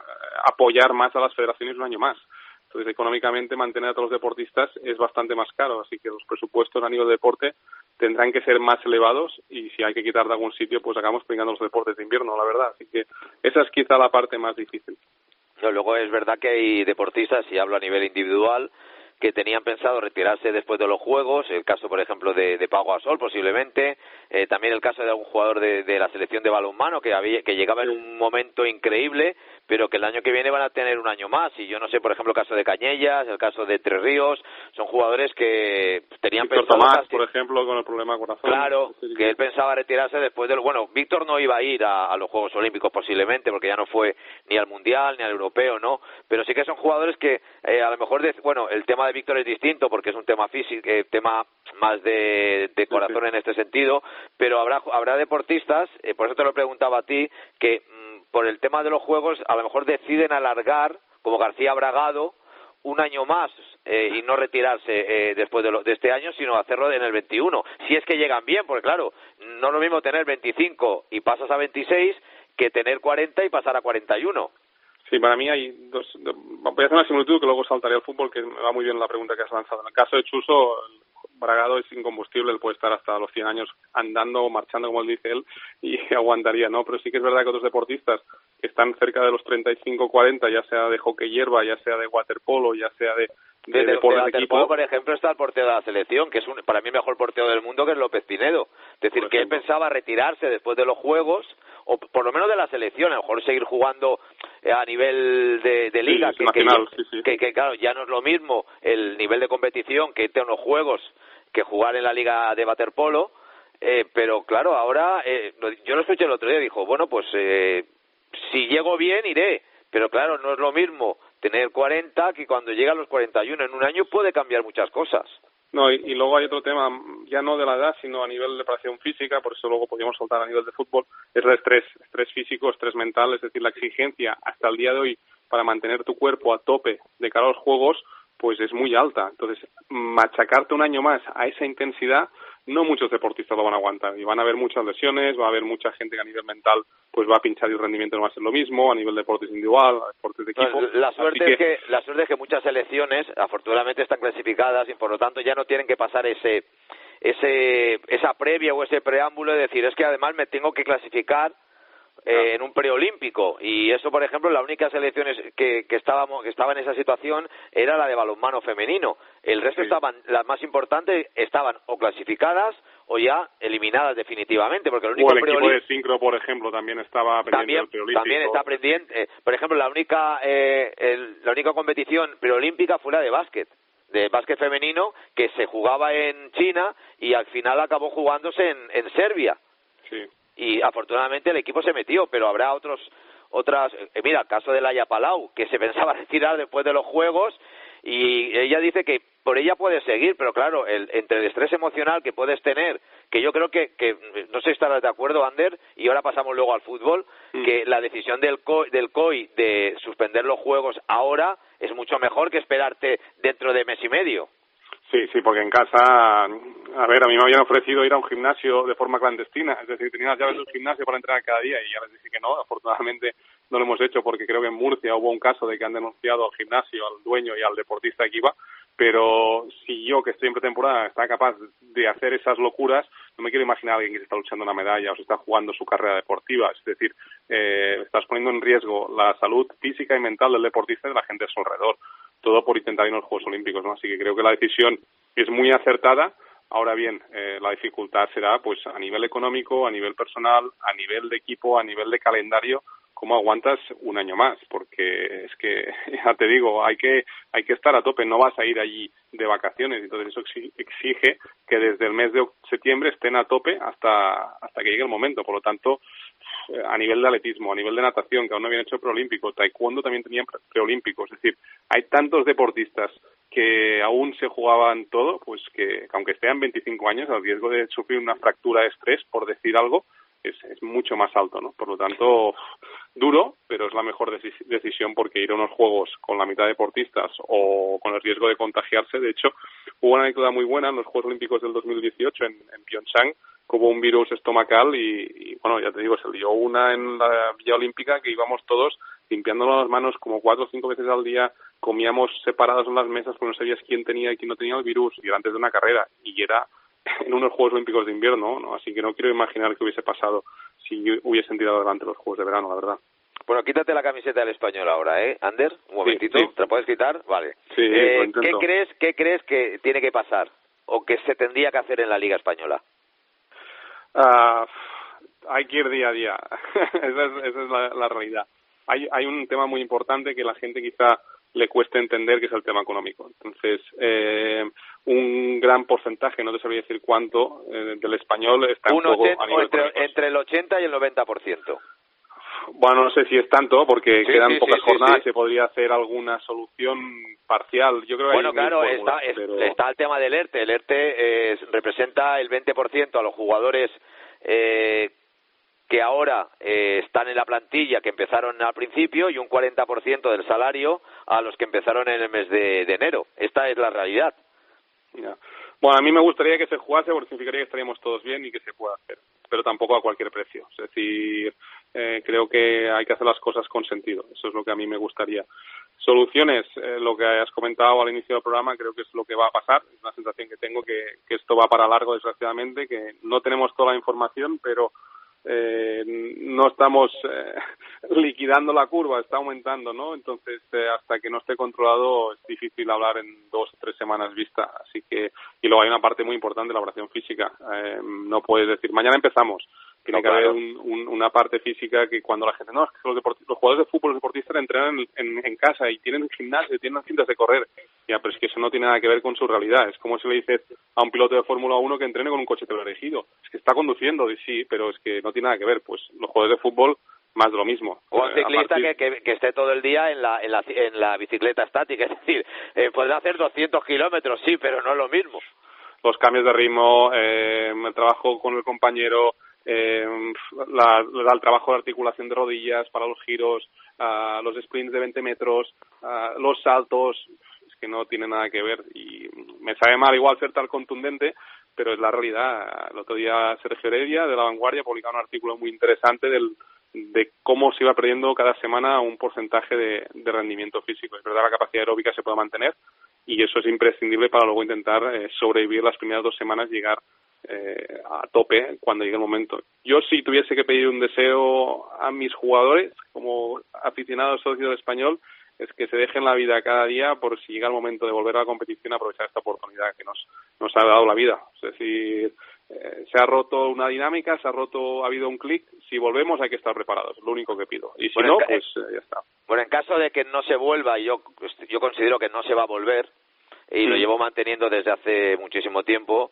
H: apoyar más a las federaciones un año más. Entonces, económicamente, mantener a todos los deportistas es bastante más caro, así que los presupuestos a nivel de deporte tendrán que ser más elevados y si hay que quitar de algún sitio, pues acabamos pringando los deportes de invierno, la verdad. Así que esa es quizá la parte más difícil.
A: No, luego es verdad que hay deportistas, y hablo a nivel individual, que tenían pensado retirarse después de los Juegos, el caso, por ejemplo, de Pau Gasol, posiblemente, también el caso de algún jugador de la selección de balonmano que llegaba en un momento increíble, pero que el año que viene van a tener un año más. Y yo no sé, por ejemplo, el caso de Cañellas, el caso de Tres Ríos, son jugadores que tenían
H: Víctor
A: pensado...
H: Tomás, por ejemplo, con el problema de corazón.
A: Claro, que él pensaba retirarse después del... Bueno, Víctor no iba a ir a los Juegos Olímpicos posiblemente, porque ya no fue ni al Mundial ni al Europeo, ¿no? Pero sí que son jugadores que a lo mejor... Bueno, el tema de Víctor es distinto porque es un tema físico, tema más de corazón en este sentido, pero habrá deportistas, por eso te lo preguntaba a ti, que por el tema de los Juegos a lo mejor deciden alargar, como García Bragado, un año más y no retirarse después de este año, sino hacerlo en el 21, si es que llegan bien, porque claro, no es lo mismo tener 25 y pasas a 26 que tener 40 y pasar a 41.
H: Sí, para mí hay dos... Voy a hacer una similitud que luego saltaría al fútbol, que me va muy bien la pregunta que has lanzado. En el caso de Chuso, Bragado es incombustible, él puede estar hasta los 100 años andando o marchando, como él dice él, y aguantaría, ¿no? Pero sí que es verdad que otros deportistas que están cerca de los 35-40, ya sea de hockey hierba, ya sea de waterpolo, ya sea de deportes de equipo...
A: Por ejemplo, está el portero de la selección, que es para mí el mejor portero del mundo, que es López Pinedo. Es decir, que él pensaba retirarse después de los Juegos, o por lo menos de la selección, a lo mejor seguir jugando a nivel de liga,
H: sí, nacional, sí.
A: Que claro, ya no es lo mismo el nivel de competición que irte a unos Juegos que jugar en la liga de waterpolo, pero claro, ahora, yo lo escuché el otro día, dijo, bueno, pues si llego bien iré, pero claro, no es lo mismo tener 40 que cuando llega a los 41, en un año puede cambiar muchas cosas.
H: No, y luego hay otro tema, ya no de la edad, sino a nivel de preparación física, por eso luego podríamos soltar a nivel de fútbol, es el estrés físico, estrés mental, es decir, la exigencia hasta el día de hoy para mantener tu cuerpo a tope de cara a los Juegos, pues es muy alta. Entonces, machacarte un año más a esa intensidad, no muchos deportistas lo van a aguantar, y van a haber muchas lesiones, va a haber mucha gente que a nivel mental pues va a pinchar y el rendimiento no va a ser lo mismo, a nivel de deportes individual, a deportes de equipo.
A: La suerte es que muchas selecciones afortunadamente están clasificadas y por lo tanto ya no tienen que pasar esa previa o ese preámbulo de decir, es que además me tengo que clasificar en un preolímpico, y eso, por ejemplo, la única selecciones que estaba en esa situación era la de balonmano femenino. El resto las más importantes estaban o clasificadas o ya eliminadas definitivamente, porque el único
H: equipo de sincro, por ejemplo, también estaba pendiente del preolímpico.
A: También está pendiente. Por ejemplo, la única competición preolímpica fue la de básquet femenino, que se jugaba en China y al final acabó jugándose en Serbia.
H: Sí.
A: Y afortunadamente el equipo se metió, pero habrá otras mira, el caso de Laia Palau, que se pensaba retirar después de los Juegos, y ella dice que por ella puede seguir, pero claro, entre el estrés emocional que puedes tener, que yo creo que no sé si estarás de acuerdo, Ander, y ahora pasamos luego al fútbol, que la decisión del COI de suspender los Juegos ahora es mucho mejor que esperarte dentro de mes y medio.
H: Sí, porque en casa, a mí me habían ofrecido ir a un gimnasio de forma clandestina, es decir, tenía las llaves del gimnasio para entrenar cada día y ya les dije que no, afortunadamente no lo hemos hecho porque creo que en Murcia hubo un caso de que han denunciado al gimnasio, al dueño y al deportista que iba, pero si yo, que estoy en pretemporada, estaba capaz de hacer esas locuras, no me quiero imaginar a alguien que se está luchando una medalla o se está jugando su carrera deportiva, es decir, estás poniendo en riesgo la salud física y mental del deportista y de la gente a su alrededor, todo por intentar ir a los Juegos Olímpicos, ¿no? Así que creo que la decisión es muy acertada. Ahora bien, la dificultad será pues a nivel económico, a nivel personal, a nivel de equipo, a nivel de calendario, cómo aguantas un año más, porque es que, ya te digo, hay que estar a tope, no vas a ir allí de vacaciones, entonces eso exige que desde el mes de septiembre estén a tope hasta que llegue el momento, por lo tanto, a nivel de atletismo, a nivel de natación, que aún no habían hecho preolímpico, taekwondo también tenían preolímpico, es decir, hay tantos deportistas que aún se jugaban todo, pues que aunque estén 25 años, el riesgo de sufrir una fractura de estrés, por decir algo, es mucho más alto, ¿no? Por lo tanto, duro, pero es la mejor decisión porque ir a unos juegos con la mitad de deportistas o con el riesgo de contagiarse, de hecho, hubo una anécdota muy buena en los Juegos Olímpicos del 2018 en Pyeongchang, que hubo un virus estomacal y bueno, ya te digo, se lió una en la Villa Olímpica que íbamos todos limpiándonos las manos como 4 o 5 veces al día, comíamos separados en las mesas porque no sabías quién tenía y quién no tenía el virus, y era antes de una carrera, y era en unos Juegos Olímpicos de invierno, ¿no? Así que no quiero imaginar qué hubiese pasado si hubiesen tirado adelante los Juegos de verano, la verdad.
A: Bueno, quítate la camiseta del Español ahora, Ander, un momentito,
H: sí.
A: ¿Te la puedes quitar? Vale.
H: Sí,
A: ¿Qué crees que tiene que pasar o que se tendría que hacer en la Liga Española?
H: Hay que ir día a día, esa es la realidad. hay un tema muy importante que la gente quizá le cueste entender, que es el tema económico. Entonces, un gran porcentaje, no te sabría decir cuánto, del español está en juego a nivel
A: entre el 80 y el 90%.
H: Bueno, no sé si es tanto, porque quedan pocas jornadas,
A: sí.
H: se podría hacer alguna solución parcial. Yo creo que
A: bueno, claro, está el tema del ERTE. El ERTE representa el 20% a los jugadores que ahora están en la plantilla, que empezaron al principio, y un 40% del salario a los que empezaron en el mes de enero. Esta es la realidad.
H: Ya. Bueno, a mí me gustaría que se jugase porque significaría que estaríamos todos bien y que se pueda hacer, pero tampoco a cualquier precio. Es decir, creo que hay que hacer las cosas con sentido. Eso es lo que a mí me gustaría. Soluciones, lo que has comentado al inicio del programa, creo que es lo que va a pasar. Es una sensación que tengo que esto va para largo, desgraciadamente, que no tenemos toda la información, pero no estamos liquidando la curva, está aumentando, ¿no? Entonces, hasta que no esté controlado es difícil hablar en 2 o 3 semanas vista. Así que, y luego hay una parte muy importante de la operación física. No puedes decir, mañana empezamos. Tiene que haber una parte física que cuando la gente, no, es que los jugadores de fútbol, los deportistas entrenan en casa y tienen gimnasio, tienen cintas de correr. Ya, pero es que eso no tiene nada que ver con su realidad. Es como si le dices a un piloto de Fórmula 1 que entrene con un coche teleregido. Es que está conduciendo, sí, pero es que no tiene nada que ver. Pues los jugadores de fútbol, más de lo mismo.
A: O un ciclista que esté todo el día en la bicicleta estática. Es decir, podrá hacer 200 kilómetros, sí, pero no es lo mismo.
H: Los cambios de ritmo, el trabajo con el compañero, el trabajo de articulación de rodillas para los giros, los sprints de 20 metros, los saltos, es que no tiene nada que ver y me sabe mal igual ser tan contundente, pero es la realidad. El otro día Sergio Heredia de La Vanguardia publicaba un artículo muy interesante de cómo se iba perdiendo cada semana un porcentaje de rendimiento físico. Es verdad, la capacidad aeróbica se puede mantener y eso es imprescindible para luego intentar sobrevivir las primeras 2 semanas, llegar a tope cuando llegue el momento. Yo, si tuviese que pedir un deseo a mis jugadores, como aficionados socios del Español, es que se dejen la vida cada día por si llega el momento de volver a la competición, aprovechar esta oportunidad que nos ha dado la vida. Es decir, se ha roto una dinámica, ha habido un clic. Si volvemos hay que estar preparados, es lo único que pido. Y si no, pues ya está.
A: Bueno, en caso de que no se vuelva, yo considero que no se va a volver, y lo llevo manteniendo desde hace muchísimo tiempo,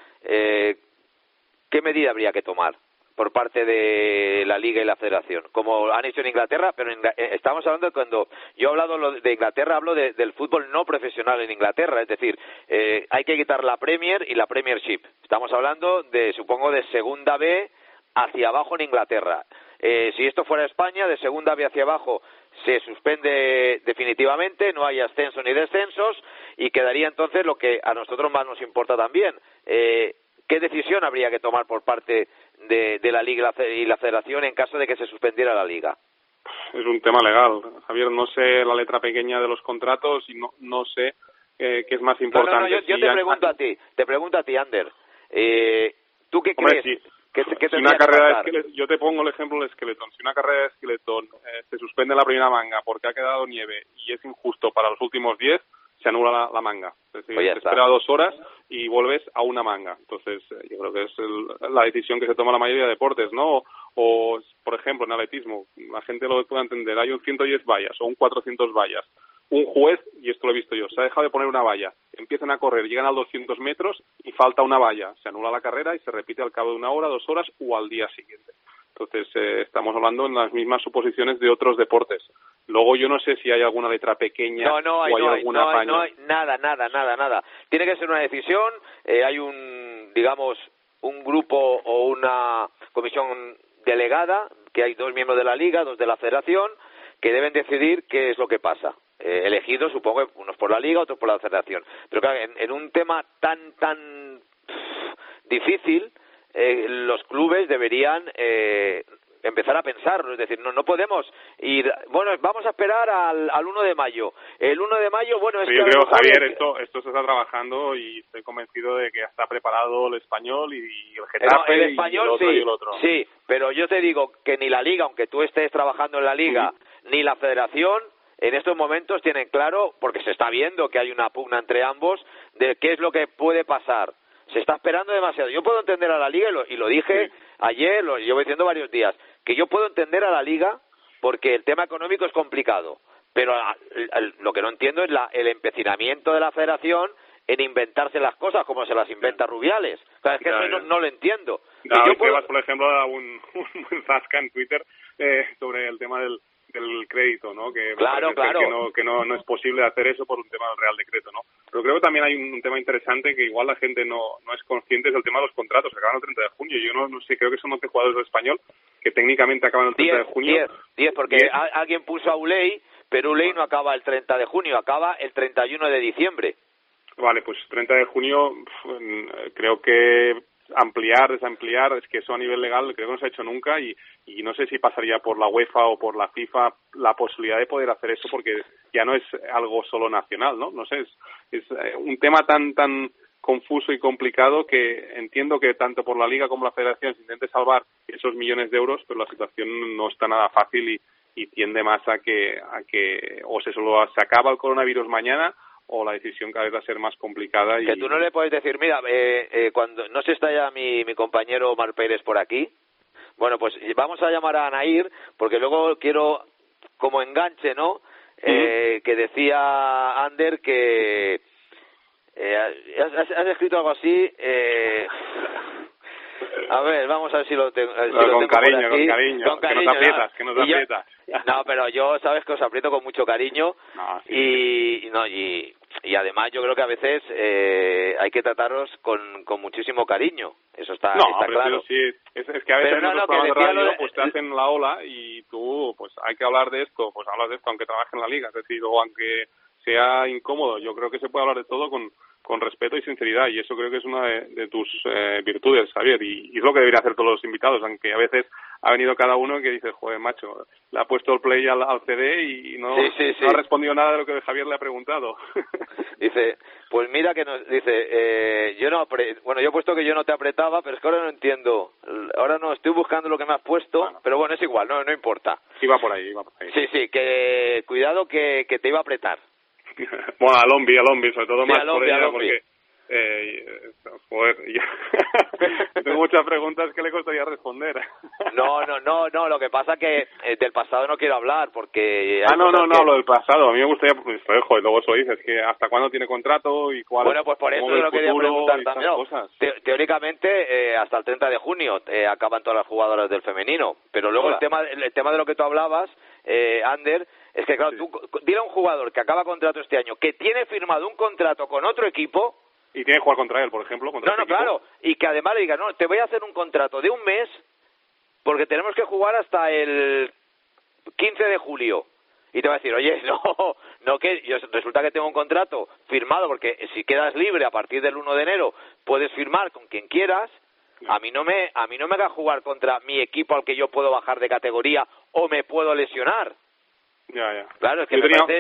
A: ¿qué medida habría que tomar por parte de la Liga y la Federación? Como han hecho en Inglaterra, pero estamos hablando de cuando yo he hablado de Inglaterra, hablo del fútbol no profesional en Inglaterra, es decir, hay que quitar la Premier y la Premiership. Estamos hablando supongo, de segunda B hacia abajo en Inglaterra. Si esto fuera España, de segunda B hacia abajo se suspende definitivamente, no hay ascenso ni descensos, y quedaría entonces lo que a nosotros más nos importa también. ¿Qué decisión habría que tomar por parte de la Liga y la Federación en caso de que se suspendiera la Liga?
H: Es un tema legal, Javier. No sé la letra pequeña de los contratos y no sé qué es más importante.
A: No, yo te pregunto a ti, Ander. ¿Tú qué
H: Hombre,
A: crees?
H: Si una carrera de esqueleto, yo te pongo el ejemplo del esqueletón. Si una carrera de esqueletón se suspende la primera manga porque ha quedado nieve y es injusto para los últimos 10, se anula la manga. Es decir, te espera 2 horas y vuelves a una manga. Entonces, yo creo que es la decisión que se toma la mayoría de deportes, ¿no? O, por ejemplo, en atletismo, la gente lo puede entender, hay un 110 vallas o un 400 vallas. Un juez, y esto lo he visto yo, se ha dejado de poner una valla, empiezan a correr, llegan a 200 metros y falta una valla. Se anula la carrera y se repite al cabo de 1 hora, 2 horas o al día siguiente. Entonces, estamos hablando en las mismas suposiciones de otros deportes. Luego yo no sé si hay alguna letra pequeña o hay alguna paña.
A: No hay nada. Tiene que ser una decisión, hay un grupo o una comisión delegada, que hay 2 miembros de la Liga, 2 de la Federación, que deben decidir qué es lo que pasa. Elegidos, supongo, unos por la Liga, otros por la Federación. Pero claro, en un tema tan difícil, los clubes deberían empezar a pensarlo, es decir, no podemos ir, bueno, vamos a esperar al 1 de mayo. El 1 de mayo, bueno, es
H: sí,
A: que
H: yo creo, Javier, esto se está trabajando y estoy convencido de que está preparado el Español y el Getafe,
A: el Español,
H: y el otro y el otro.
A: Sí, pero yo te digo que ni la Liga, aunque tú estés trabajando en la Liga, ni la Federación en estos momentos tienen claro, porque se está viendo que hay una pugna entre ambos, de qué es lo que puede pasar. Se está esperando demasiado. Yo puedo entender a la Liga, y lo dije ayer, lo llevo diciendo varios días, que yo puedo entender a la Liga porque el tema económico es complicado, pero lo que no entiendo es el empecinamiento de la federación en inventarse las cosas como se las inventa Rubiales. Claro, es que eso no lo entiendo.
H: David Tebas, por ejemplo, da un zasca en Twitter sobre el tema del crédito, ¿no? Que
A: claro.
H: que no es posible hacer eso por un tema del Real Decreto, ¿no? Pero creo que también hay un tema interesante que igual la gente no es consciente, es el tema de los contratos, que acaban el 30 de junio. Yo no sé, creo que son 11 jugadores del Español que técnicamente acaban el 30 de junio.
A: 10, porque alguien puso a Uley, pero Uley no acaba el 30 de junio, acaba el 31 de diciembre.
H: Vale, pues 30 de junio creo que ampliar, desampliar, es que eso a nivel legal creo que no se ha hecho nunca y no sé si pasaría por la UEFA o por la FIFA la posibilidad de poder hacer eso, porque ya no es algo solo nacional, ¿no? No sé, es un tema tan confuso y complicado que entiendo que tanto por la Liga como la Federación se intente salvar esos millones de euros, pero la situación no está nada fácil y tiende más a que o se acaba el coronavirus mañana o la decisión cada vez va a ser más complicada.
A: Que tú no le puedes decir, mira, cuando no se está ya mi compañero Omar Pérez por aquí, bueno, pues vamos a llamar a Anair, porque luego quiero, como enganche, ¿no? Que decía Ander que has escrito algo así, a ver, vamos a ver si lo tengo.
H: Con cariño, que nos aprietas, que nos aprietas.
A: No, pero yo sabes que os aprieto con mucho cariño.
H: No, sí.
A: Y además yo creo que a veces hay que trataros con muchísimo cariño. Eso está claro.
H: Sí, es que a veces los programas de radio pues te hacen la ola y tú, pues hay que hablar de esto, pues hablas de esto aunque trabajes en la liga, es decir, o aunque sea incómodo. Yo creo que se puede hablar de todo con respeto y sinceridad, y eso creo que es una de tus virtudes, Javier, y es lo que deberían hacer todos los invitados, aunque a veces ha venido cada uno que dice, joder, macho, le ha puesto el play al CD y no ha respondido nada de lo que Javier le ha preguntado.
A: Dice, pues mira que nos dice, yo he puesto que yo no te apretaba, pero es que ahora no entiendo, ahora no estoy buscando lo que me has puesto, pero bueno, es igual, no importa.
H: Iba por ahí.
A: Sí, que cuidado que te iba a apretar.
H: Bueno, a Lombi, sobre todo más por ella, porque joder, yo tengo muchas preguntas que le costaría responder.
A: No, lo que pasa que del pasado no quiero hablar, porque...
H: no, lo del pasado, a mí me gustaría, pues, joder, luego eso dices, que hasta cuándo tiene contrato y cuál...
A: Bueno, pues por eso lo quería preguntar también. Teóricamente, hasta el 30 de junio acaban todas las jugadoras del femenino, pero luego el tema de lo que tú hablabas, Ander, es que claro, tú dile a un jugador que acaba contrato este año, que tiene firmado un contrato con otro equipo...
H: Y tiene que jugar contra él, por ejemplo.
A: Claro. Y que además le diga, no, te voy a hacer un contrato de un mes porque tenemos que jugar hasta el 15 de julio. Y te va a decir, oye, no que resulta que tengo un contrato firmado, porque si quedas libre a partir del 1 de enero puedes firmar con quien quieras. A mí no me haga jugar contra mi equipo al que yo puedo bajar de categoría o me puedo lesionar.
H: Ya.
A: Claro, es que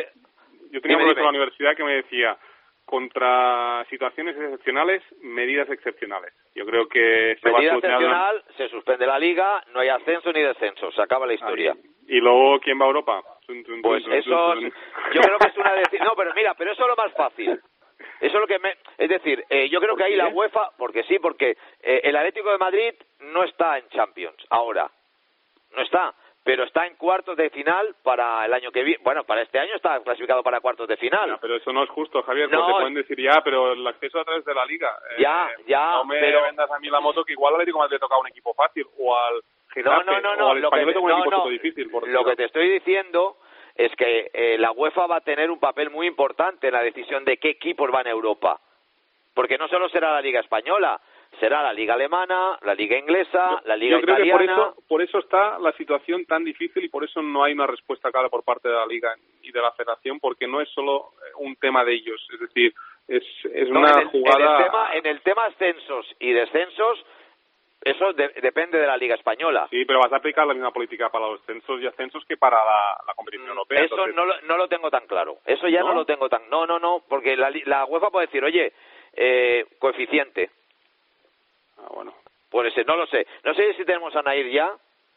H: yo tenía un profesor en la universidad que me decía, contra situaciones excepcionales, medidas excepcionales. Yo creo que
A: medida excepcional, se suspende la liga, no hay ascenso ni descenso, se acaba la historia.
H: ¿Y luego quién va a Europa?
A: Pues eso, yo creo que es una decisión. No, pero mira, pero eso es lo más fácil. Eso es lo que es decir, yo creo que ahí la UEFA, porque el Atlético de Madrid no está en Champions ahora, no está. Pero está en cuartos de final para el año que viene. Bueno, para este año está clasificado para cuartos de final.
H: Ya, pero eso no es justo, Javier, porque te pueden decir pero el acceso a través de la Liga. No me vendas a mí la moto, que igual al Atlético Madrid le toca un equipo fácil, o al Getafe, o al Español le toca un equipo difícil.
A: Lo que te estoy diciendo es que la UEFA va a tener un papel muy importante en la decisión de qué equipos van a Europa. Porque no solo será la Liga Española, será la Liga Alemana, la Liga Inglesa, la Liga Italiana.
H: Yo creo que por eso está la situación tan difícil y por eso no hay una respuesta clara por parte de la Liga y de la Federación, porque no es solo un tema de ellos, es decir, es una jugada...
A: En el tema ascensos y descensos, eso depende de la Liga Española.
H: Sí, pero vas a aplicar la misma política para los censos y ascensos que para la competición europea.
A: Eso entonces... no lo tengo tan claro, eso ya no lo tengo tan... No, porque la UEFA puede decir, oye, coeficiente...
H: Bueno.
A: Pues no lo sé. No sé si tenemos a Anair ya.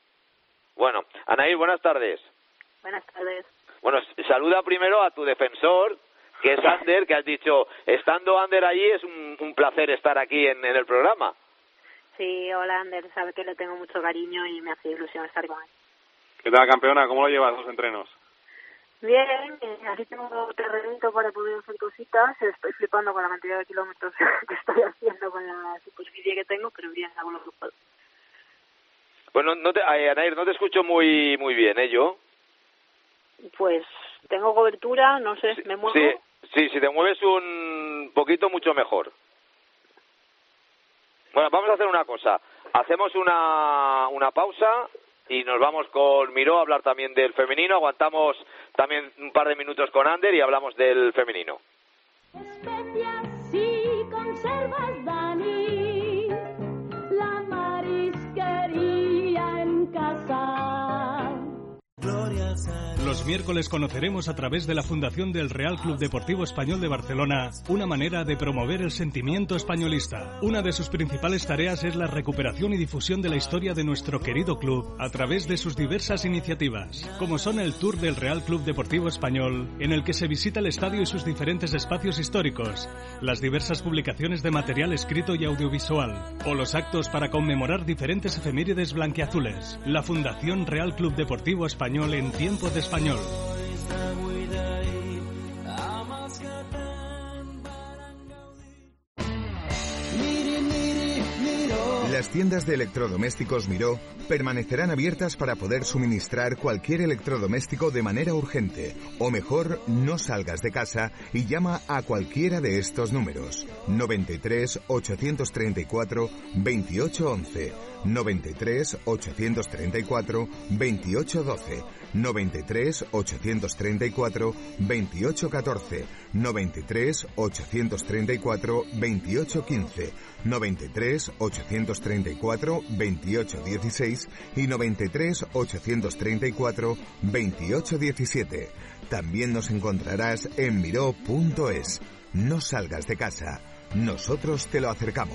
A: Bueno, Anair, buenas tardes.
I: Buenas tardes.
A: Bueno, saluda primero a tu defensor, que es Ander, que has dicho, estando Ander allí es un placer estar aquí en el programa.
I: Sí, hola Ander, sabe que le tengo mucho cariño y me hace ilusión estar con él.
H: ¿Qué tal, campeona? ¿Cómo lo llevas los entrenos?
I: Bien, aquí tengo terrenito para poder hacer cositas. Estoy flipando con la cantidad de kilómetros que estoy haciendo con la superficie que tengo, pero bien, hago lo que puedo.
A: Bueno, Anair, no te escucho muy bien, yo.
I: Pues tengo cobertura, no sé, me muevo.
A: Sí, si te mueves un poquito, mucho mejor. Bueno, vamos a hacer una cosa. Hacemos una pausa y nos vamos con Miró a hablar también del femenino. Aguantamos también un par de minutos con Ander y hablamos del femenino.
B: Especias y conservas, Dani, la marisquería en casa.
C: Los miércoles conoceremos a través de la Fundación del Real Club Deportivo Español de Barcelona una manera de promover el sentimiento españolista. Una de sus principales tareas es la recuperación y difusión de la historia de nuestro querido club a través de sus diversas iniciativas, como son el Tour del Real Club Deportivo Español, en el que se visita el estadio y sus diferentes espacios históricos, las diversas publicaciones de material escrito y audiovisual, o los actos para conmemorar diferentes efemérides blanquiazules. La Fundación Real Club Deportivo Español en tiempo de español.
J: Las tiendas de electrodomésticos Miró permanecerán abiertas para poder suministrar cualquier electrodoméstico de manera urgente. O mejor, no salgas de casa y llama a cualquiera de estos números. 93 834 2811, 93 834 2812, 93 834 2814, 93 834 2815, 93 834 2816 y 93 834 2817. También nos encontrarás en miró.es. No salgas de casa, nosotros te lo acercamos.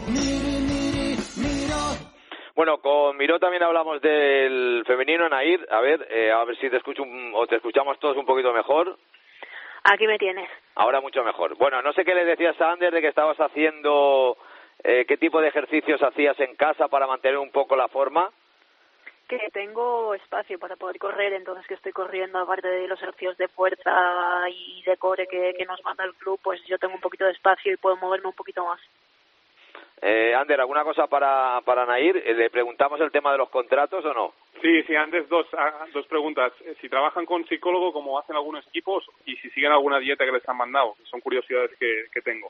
A: Bueno, con Miró también hablamos del femenino, Nair. A ver si te escucho o te escuchamos todos un poquito mejor.
I: Aquí me tienes.
A: Ahora mucho mejor. Bueno, no sé qué le decías a Ander de que estabas haciendo, qué tipo de ejercicios hacías en casa para mantener un poco la forma.
I: Que tengo espacio para poder correr, entonces que estoy corriendo, aparte de los ejercicios de fuerza y de core que nos manda el club, pues yo tengo un poquito de espacio y puedo moverme un poquito más.
A: Ander, ¿alguna cosa para Nair? ¿Le preguntamos el tema de los contratos o no?
H: Sí, antes dos preguntas. Si trabajan con psicólogo, como hacen algunos equipos, y si siguen alguna dieta que les han mandado. Son curiosidades que tengo.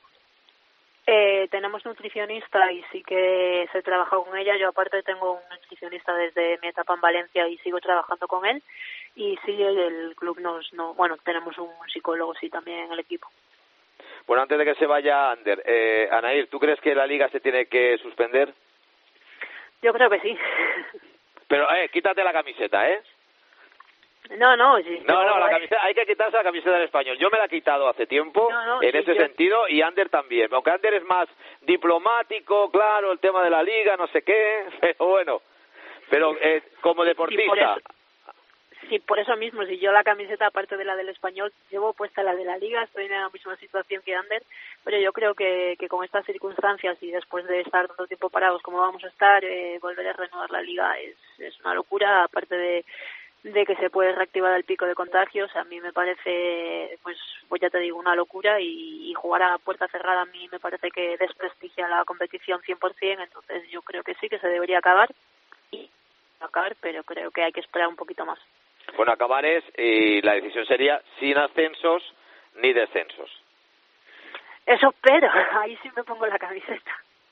I: Tenemos nutricionista y sí que se trabaja con ella. Yo aparte tengo un nutricionista desde mi etapa en Valencia y sigo trabajando con él. Y sí, el club tenemos un psicólogo sí también en el equipo.
A: Bueno, antes de que se vaya Ander, Anair, ¿tú crees que la liga se tiene que suspender?
I: Yo creo que sí.
A: Pero, quítate la camiseta, ¿eh?
I: No, sí.
A: No, la camiseta, hay que quitarse la camiseta del Español. Yo me la he quitado hace tiempo, ese sentido, y Ander también. Aunque Ander es más diplomático, claro, el tema de la liga, no sé qué, pero bueno. Pero como deportista...
I: Sí, por eso mismo, si yo la camiseta, aparte de la del Español, llevo puesta la de la Liga, estoy en la misma situación que Ander, pero yo creo que con estas circunstancias y después de estar tanto tiempo parados como vamos a estar, volver a renovar la Liga es una locura, aparte de que se puede reactivar el pico de contagios. A mí me parece, pues ya te digo, una locura, y jugar a puerta cerrada a mí me parece que desprestigia la competición 100%, entonces yo creo que sí, que se debería acabar, pero creo que hay que esperar un poquito más.
A: Bueno, acabar y la decisión sería sin ascensos ni descensos.
I: Eso, pero ahí sí me pongo la camiseta.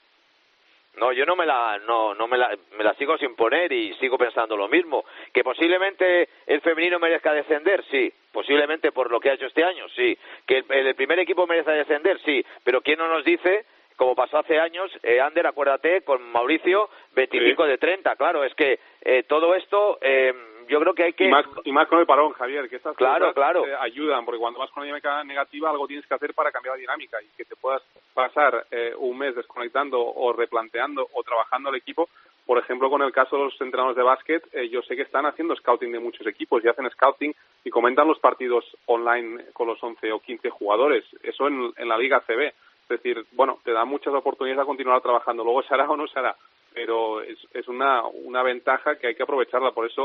A: No, yo me la sigo sin poner y sigo pensando lo mismo. Que posiblemente el femenino merezca descender, sí. Posiblemente por lo que ha hecho este año, sí. Que el primer equipo merezca descender, sí. Pero ¿quién no nos dice, como pasó hace años, Ander, acuérdate, con Mauricio, 25 de 30? Claro, es que todo esto... yo creo que hay que...
H: Y más con el parón, Javier, que estas cosas
A: claro.
H: Ayudan, porque cuando vas con una dinámica negativa algo tienes que hacer para cambiar la dinámica, y que te puedas pasar un mes desconectando o replanteando o trabajando el equipo. Por ejemplo, con el caso de los entrenadores de básquet, yo sé que están haciendo scouting de muchos equipos y hacen scouting y comentan los partidos online con los 11 o 15 jugadores. Eso en la Liga CB. Es decir, bueno, te da muchas oportunidades a continuar trabajando. Luego se hará o no se hará, pero es una ventaja que hay que aprovecharla. Por eso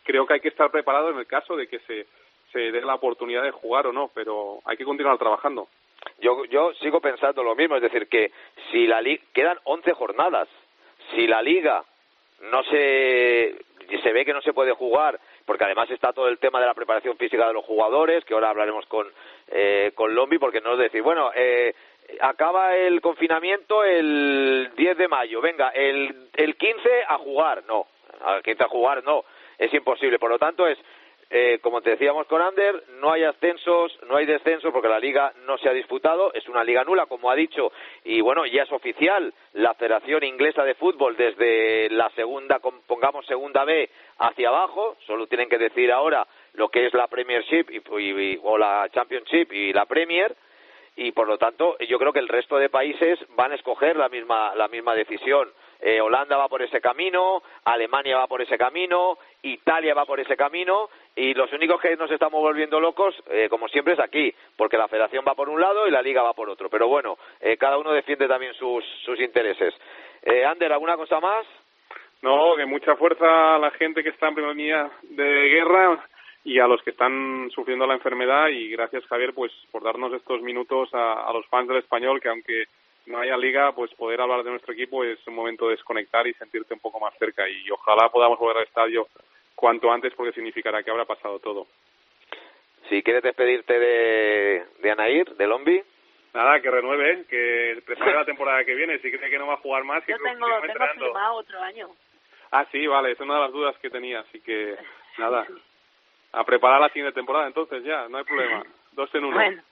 H: creo que hay que estar preparado en el caso de que se dé la oportunidad de jugar o no, pero hay que continuar trabajando.
A: Yo sigo pensando lo mismo, es decir, que si la liga, quedan 11 jornadas, si la liga no se ve que no se puede jugar, porque además está todo el tema de la preparación física de los jugadores, que ahora hablaremos con Lombi, porque no es decir, bueno, acaba el confinamiento el 10 de mayo, venga, el 15 a jugar, no, al 15 a jugar no, es imposible, por lo tanto es, como te decíamos con Ander, no hay ascensos, no hay descensos porque la liga no se ha disputado, es una liga nula, como ha dicho, y bueno, ya es oficial, la Federación Inglesa de Fútbol desde la segunda, pongamos segunda B hacia abajo, solo tienen que decir ahora lo que es la Premiership o la Championship y la Premier, y por lo tanto yo creo que el resto de países van a escoger la misma decisión. Holanda va por ese camino, Alemania va por ese camino, Italia va por ese camino, y los únicos que nos estamos volviendo locos, como siempre, es aquí, porque la federación va por un lado y la liga va por otro, pero bueno, cada uno defiende también sus intereses. Ander, ¿alguna cosa más?
H: No, que mucha fuerza a la gente que está en primera línea de guerra y a los que están sufriendo la enfermedad, y gracias, Javier, pues por darnos estos minutos a los fans del Español, que aunque no haya liga, pues poder hablar de nuestro equipo es un momento de desconectar y sentirte un poco más cerca, y ojalá podamos volver al estadio cuanto antes, porque significará que habrá pasado todo.
A: Si quieres despedirte de Anair, de Lombi.
H: Nada, que renueve, que prepare la temporada que viene, si cree que no va a jugar más.
I: Yo tengo firmado otro año.
H: Ah, sí, vale, es una de las dudas que tenía, así que nada, a preparar la siguiente temporada entonces ya, no hay problema, 2 en 1.
I: Bueno.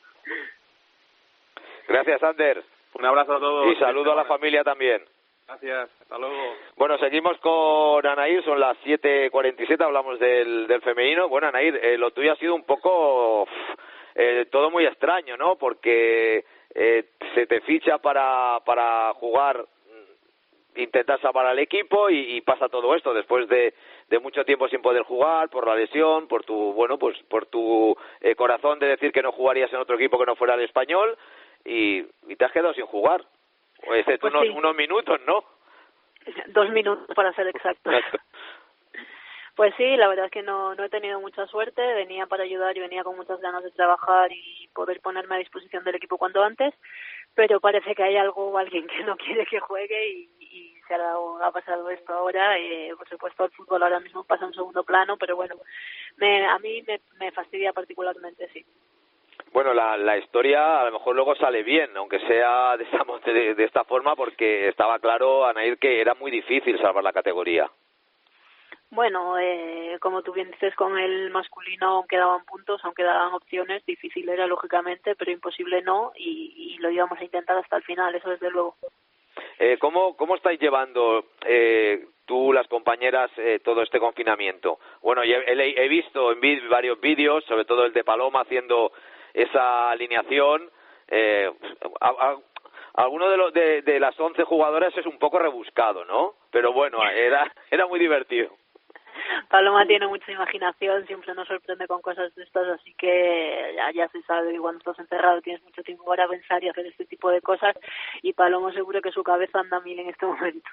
A: Gracias, Ander.
H: Un abrazo a todos.
A: Y saludo a la familia también.
H: Gracias, hasta luego.
A: Bueno, seguimos con Anair, son las 7:47, hablamos del femenino. Bueno, Anair, lo tuyo ha sido un poco todo muy extraño, ¿no? Porque se te ficha para jugar, intentar salvar al equipo y pasa todo esto después de mucho tiempo sin poder jugar por la lesión, por tu corazón de decir que no jugarías en otro equipo que no fuera el Español, y te has quedado sin jugar, excepto
I: pues
A: unos minutos, ¿no?
I: 2 minutos para ser exacto. Pues sí, la verdad es que no he tenido mucha suerte, venía para ayudar y venía con muchas ganas de trabajar y poder ponerme a disposición del equipo cuanto antes, pero parece que hay algo o alguien que no quiere que juegue y se ha pasado esto ahora. Por supuesto, el fútbol ahora mismo pasa en segundo plano, pero bueno, a mí me fastidia particularmente, sí.
A: Bueno, la historia a lo mejor luego sale bien, aunque sea de esta forma, porque estaba claro, Anair, que era muy difícil salvar la categoría.
I: Bueno, como tú bien dices, con el masculino aunque daban puntos, aunque daban opciones, difícil era lógicamente, pero imposible no, y lo íbamos a intentar hasta el final, eso desde luego.
A: ¿Cómo estáis llevando tú, las compañeras, todo este confinamiento? Bueno, he visto en varios vídeos, sobre todo el de Paloma haciendo esa alineación. Alguno de las 11 jugadoras es un poco rebuscado, ¿no? Pero bueno, era muy divertido.
I: Paloma tiene mucha imaginación, siempre nos sorprende con cosas de estas, así que ya se sabe que cuando estás encerrado tienes mucho tiempo para pensar y hacer este tipo de cosas, y Paloma seguro que su cabeza anda a 1000 en este momento.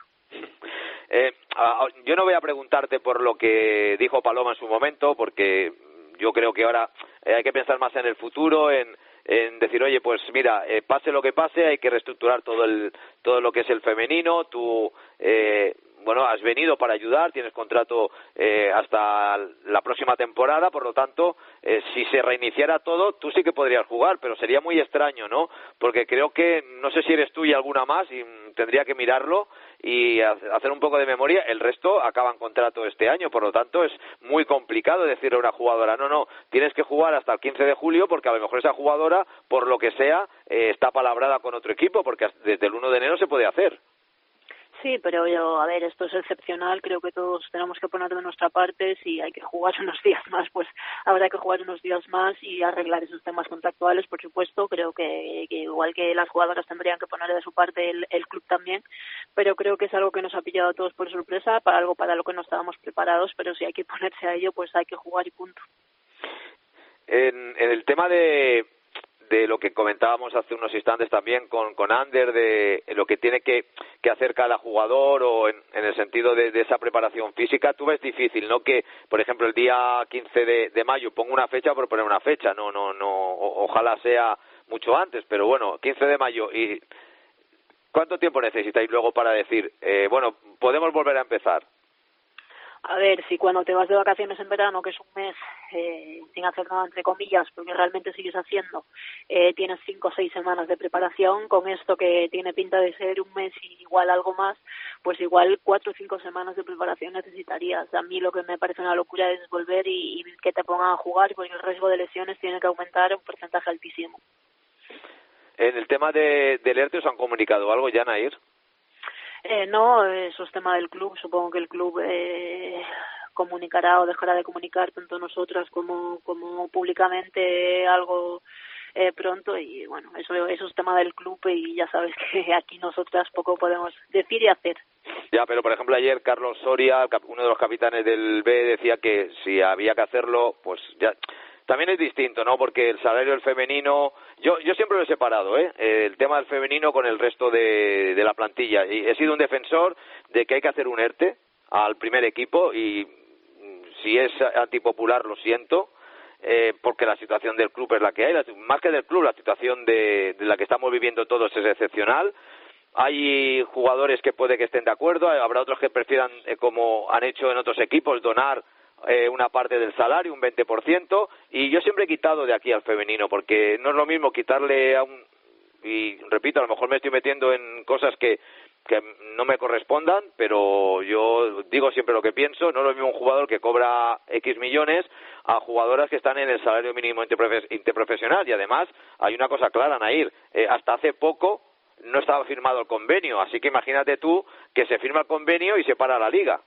A: Yo no voy a preguntarte por lo que dijo Paloma en su momento, porque yo creo que ahora hay que pensar más en el futuro, en decir, oye, pues mira, pase lo que pase, hay que reestructurar todo lo que es el femenino. Tú has venido para ayudar, tienes contrato hasta la próxima temporada, por lo tanto, si se reiniciara todo, tú sí que podrías jugar, pero sería muy extraño, ¿no? Porque creo que, no sé si eres tú y alguna más, y tendría que mirarlo y hacer un poco de memoria. El resto acaban contrato este año, por lo tanto es muy complicado decirle a una jugadora, no, tienes que jugar hasta el 15 de julio, porque a lo mejor esa jugadora, por lo que sea, está palabrada con otro equipo, porque desde el 1 de enero se puede hacer.
I: Sí, pero esto es excepcional, creo que todos tenemos que poner de nuestra parte. Si hay que jugar unos días más, pues habrá que jugar unos días más y arreglar esos temas contractuales, por supuesto. Creo que igual que las jugadoras tendrían que poner de su parte, el club también, pero creo que es algo que nos ha pillado a todos por sorpresa, para lo que no estábamos preparados, pero si hay que ponerse a ello, pues hay que jugar y punto.
A: En el tema de de lo que comentábamos hace unos instantes también con Ander, de lo que tiene que hacer cada jugador, o en el sentido de esa preparación física. Tú ves difícil, ¿no?, que, por ejemplo, el día 15 de mayo pongo una fecha por poner una fecha, no, ojalá sea mucho antes, pero bueno, 15 de mayo, ¿y cuánto tiempo necesitáis luego para decir, bueno, podemos volver a empezar?
I: A ver, si cuando te vas de vacaciones en verano, que es un mes sin hacer nada entre comillas, porque realmente sigues haciendo, tienes 5 o 6 semanas de preparación, con esto que tiene pinta de ser un mes y igual algo más, pues igual 4 o 5 semanas de preparación necesitarías. A mí lo que me parece una locura es volver y que te pongan a jugar, porque el riesgo de lesiones tiene que aumentar un porcentaje altísimo.
A: En el tema del ERTE, ¿os han comunicado algo ya, Nair?
I: No, eso es tema del club. Supongo que el club comunicará o dejará de comunicar tanto nosotras como públicamente algo pronto, y bueno, eso es tema del club, y ya sabes que aquí nosotras poco podemos decir y hacer.
A: Ya, pero por ejemplo ayer Carlos Soria, uno de los capitanes del B, decía que si había que hacerlo, pues ya... También es distinto, ¿no? Porque el salario del femenino, yo siempre lo he separado, el tema del femenino con el resto de la plantilla. Y he sido un defensor de que hay que hacer un ERTE al primer equipo, y si es antipopular lo siento, porque la situación del club es la que hay, más que del club, la situación de la que estamos viviendo todos es excepcional. Hay jugadores que puede que estén de acuerdo, habrá otros que prefieran, como han hecho en otros equipos, donar una parte del salario, un 20%, y yo siempre he quitado de aquí al femenino, porque no es lo mismo quitarle a un... Y repito, a lo mejor me estoy metiendo en cosas que no me correspondan, pero yo digo siempre lo que pienso. No es lo mismo un jugador que cobra X millones a jugadoras que están en el salario mínimo interprofesional. Y además hay una cosa clara, Nair, hasta hace poco no estaba firmado el convenio, así que imagínate tú que se firma el convenio y se para la liga.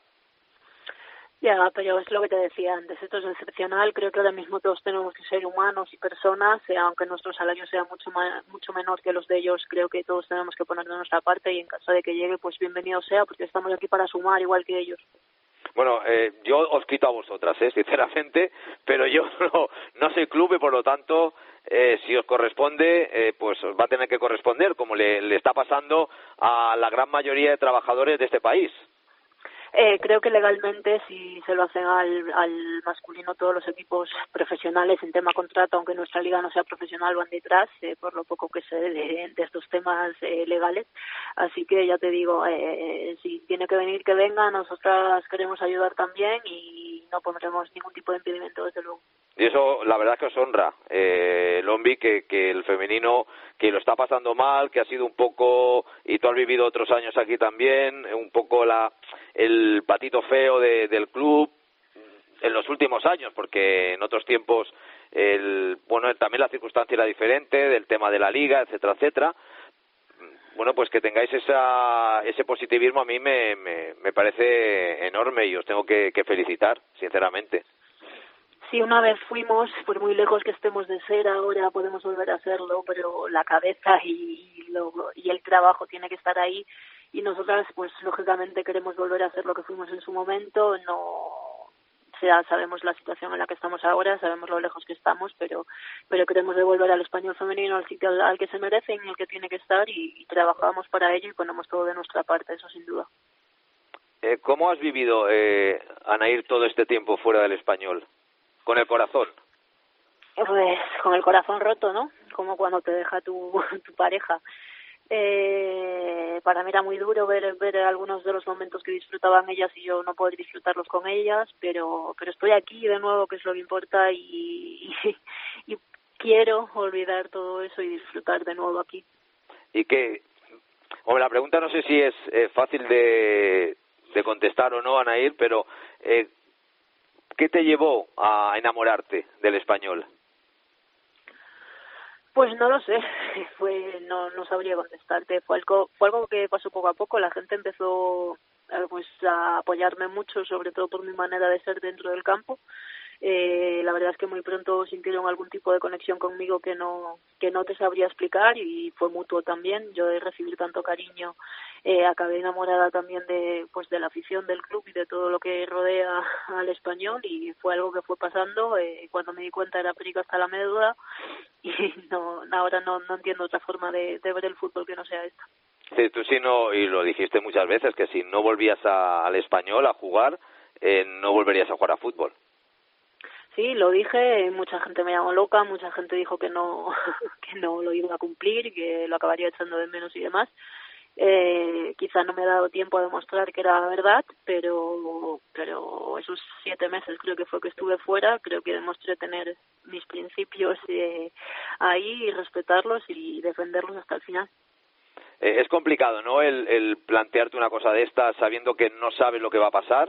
I: Ya, pero es lo que te decía antes, esto es excepcional. Creo que ahora mismo todos tenemos que ser humanos y personas, aunque nuestro salario sea mucho menor que los de ellos. Creo que todos tenemos que poner de nuestra parte, y en caso de que llegue, pues bienvenido sea, porque estamos aquí para sumar igual que ellos. Bueno,
A: yo os quito a vosotras, sinceramente, pero yo no soy club, y por lo tanto, si os corresponde, pues os va a tener que corresponder, como le está pasando a la gran mayoría de trabajadores de este país.
I: Creo que legalmente, si se lo hacen al masculino, todos los equipos profesionales en tema contrato, aunque nuestra liga no sea profesional, van detrás, por lo poco que sé de estos temas legales. Así que ya te digo, si tiene que venir, que venga. Nosotras queremos ayudar también y no pondremos ningún tipo de impedimento, desde luego.
A: Y eso, la verdad, que os honra, Lombi, que el femenino, que lo está pasando mal, que ha sido un poco, y tú has vivido otros años aquí también, un poco el patito feo del club en los últimos años, porque en otros tiempos también la circunstancia era diferente, del tema de la liga, etcétera, etcétera. Bueno, pues que tengáis ese positivismo a mí me parece enorme, y os tengo que felicitar, sinceramente.
I: Sí, una vez fuimos, por muy lejos que estemos de ser, ahora podemos volver a hacerlo, pero la cabeza y el trabajo tiene que estar ahí, y nosotras, pues lógicamente queremos volver a hacer lo que fuimos en su momento. Sabemos la situación en la que estamos ahora, sabemos lo lejos que estamos, pero queremos devolver al español femenino al sitio al que se merece, en el que tiene que estar, y trabajamos para ello y ponemos todo de nuestra parte, eso sin duda.
A: ¿Cómo has vivido, Anair, todo este tiempo fuera del español? ¿Con el corazón?
I: Pues con el corazón roto, ¿no? Como cuando te deja tu pareja. Para mí era muy duro ver algunos de los momentos que disfrutaban ellas y yo no poder disfrutarlos con ellas, pero estoy aquí de nuevo, que es lo que importa, y quiero olvidar todo eso y disfrutar de nuevo aquí.
A: Y que, la pregunta no sé si es fácil de contestar o no, Anair, pero ¿qué te llevó a enamorarte del español?
I: Pues no lo sé, no sabría contestarte. Fue algo que pasó poco a poco. La gente empezó a apoyarme mucho, sobre todo por mi manera de ser dentro del campo. La verdad es que muy pronto sintieron algún tipo de conexión conmigo que no te sabría explicar, y fue mutuo también. Yo de recibir tanto cariño acabé enamorada también de la afición del club y de todo lo que rodea al español, y fue algo que fue pasando. Cuando me di cuenta era perico hasta la médula, no, ahora no entiendo otra forma de ver el fútbol que no sea esta.
A: Sí, tú sí no, y lo dijiste muchas veces, que si no volvías al Español a jugar, no volverías a jugar a fútbol.
I: Sí, lo dije, mucha gente me llamó loca, mucha gente dijo que no que no lo iba a cumplir, que lo acabaría echando de menos y demás. Quizá no me ha dado tiempo a demostrar que era verdad, pero esos 7 meses creo que fue que estuve fuera, creo que demostré tener mis principios ahí y respetarlos y defenderlos hasta el final.
A: Es complicado, ¿no?, el plantearte una cosa de estas sabiendo que no sabes lo que va a pasar.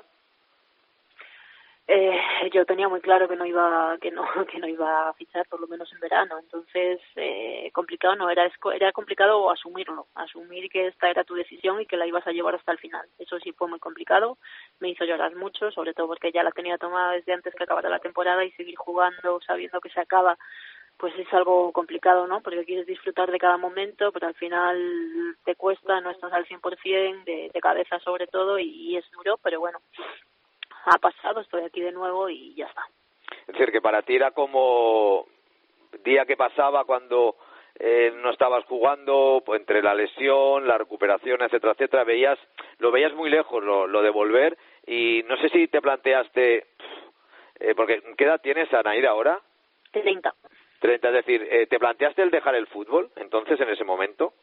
I: Yo tenía muy claro que no iba a fichar, por lo menos en verano. Entonces, complicado no era complicado asumir que esta era tu decisión y que la ibas a llevar hasta el final. Eso sí fue muy complicado, me hizo llorar mucho, sobre todo porque ya la tenía tomada desde antes que acabara la temporada, y seguir jugando sabiendo que se acaba, pues es algo complicado, ¿no? Porque quieres disfrutar de cada momento, pero al final te cuesta, no estás al 100% de cabeza sobre todo, y es duro, pero bueno, ha pasado, estoy aquí de nuevo y ya está.
A: Es decir, que para ti era como día que pasaba cuando no estabas jugando, pues entre la lesión, la recuperación, etcétera, etcétera, lo veías muy lejos lo de volver, y no sé si te planteaste, porque ¿qué edad tienes, Anaíra, ahora?
I: 30,
A: es decir, ¿te planteaste el dejar el fútbol entonces en ese momento?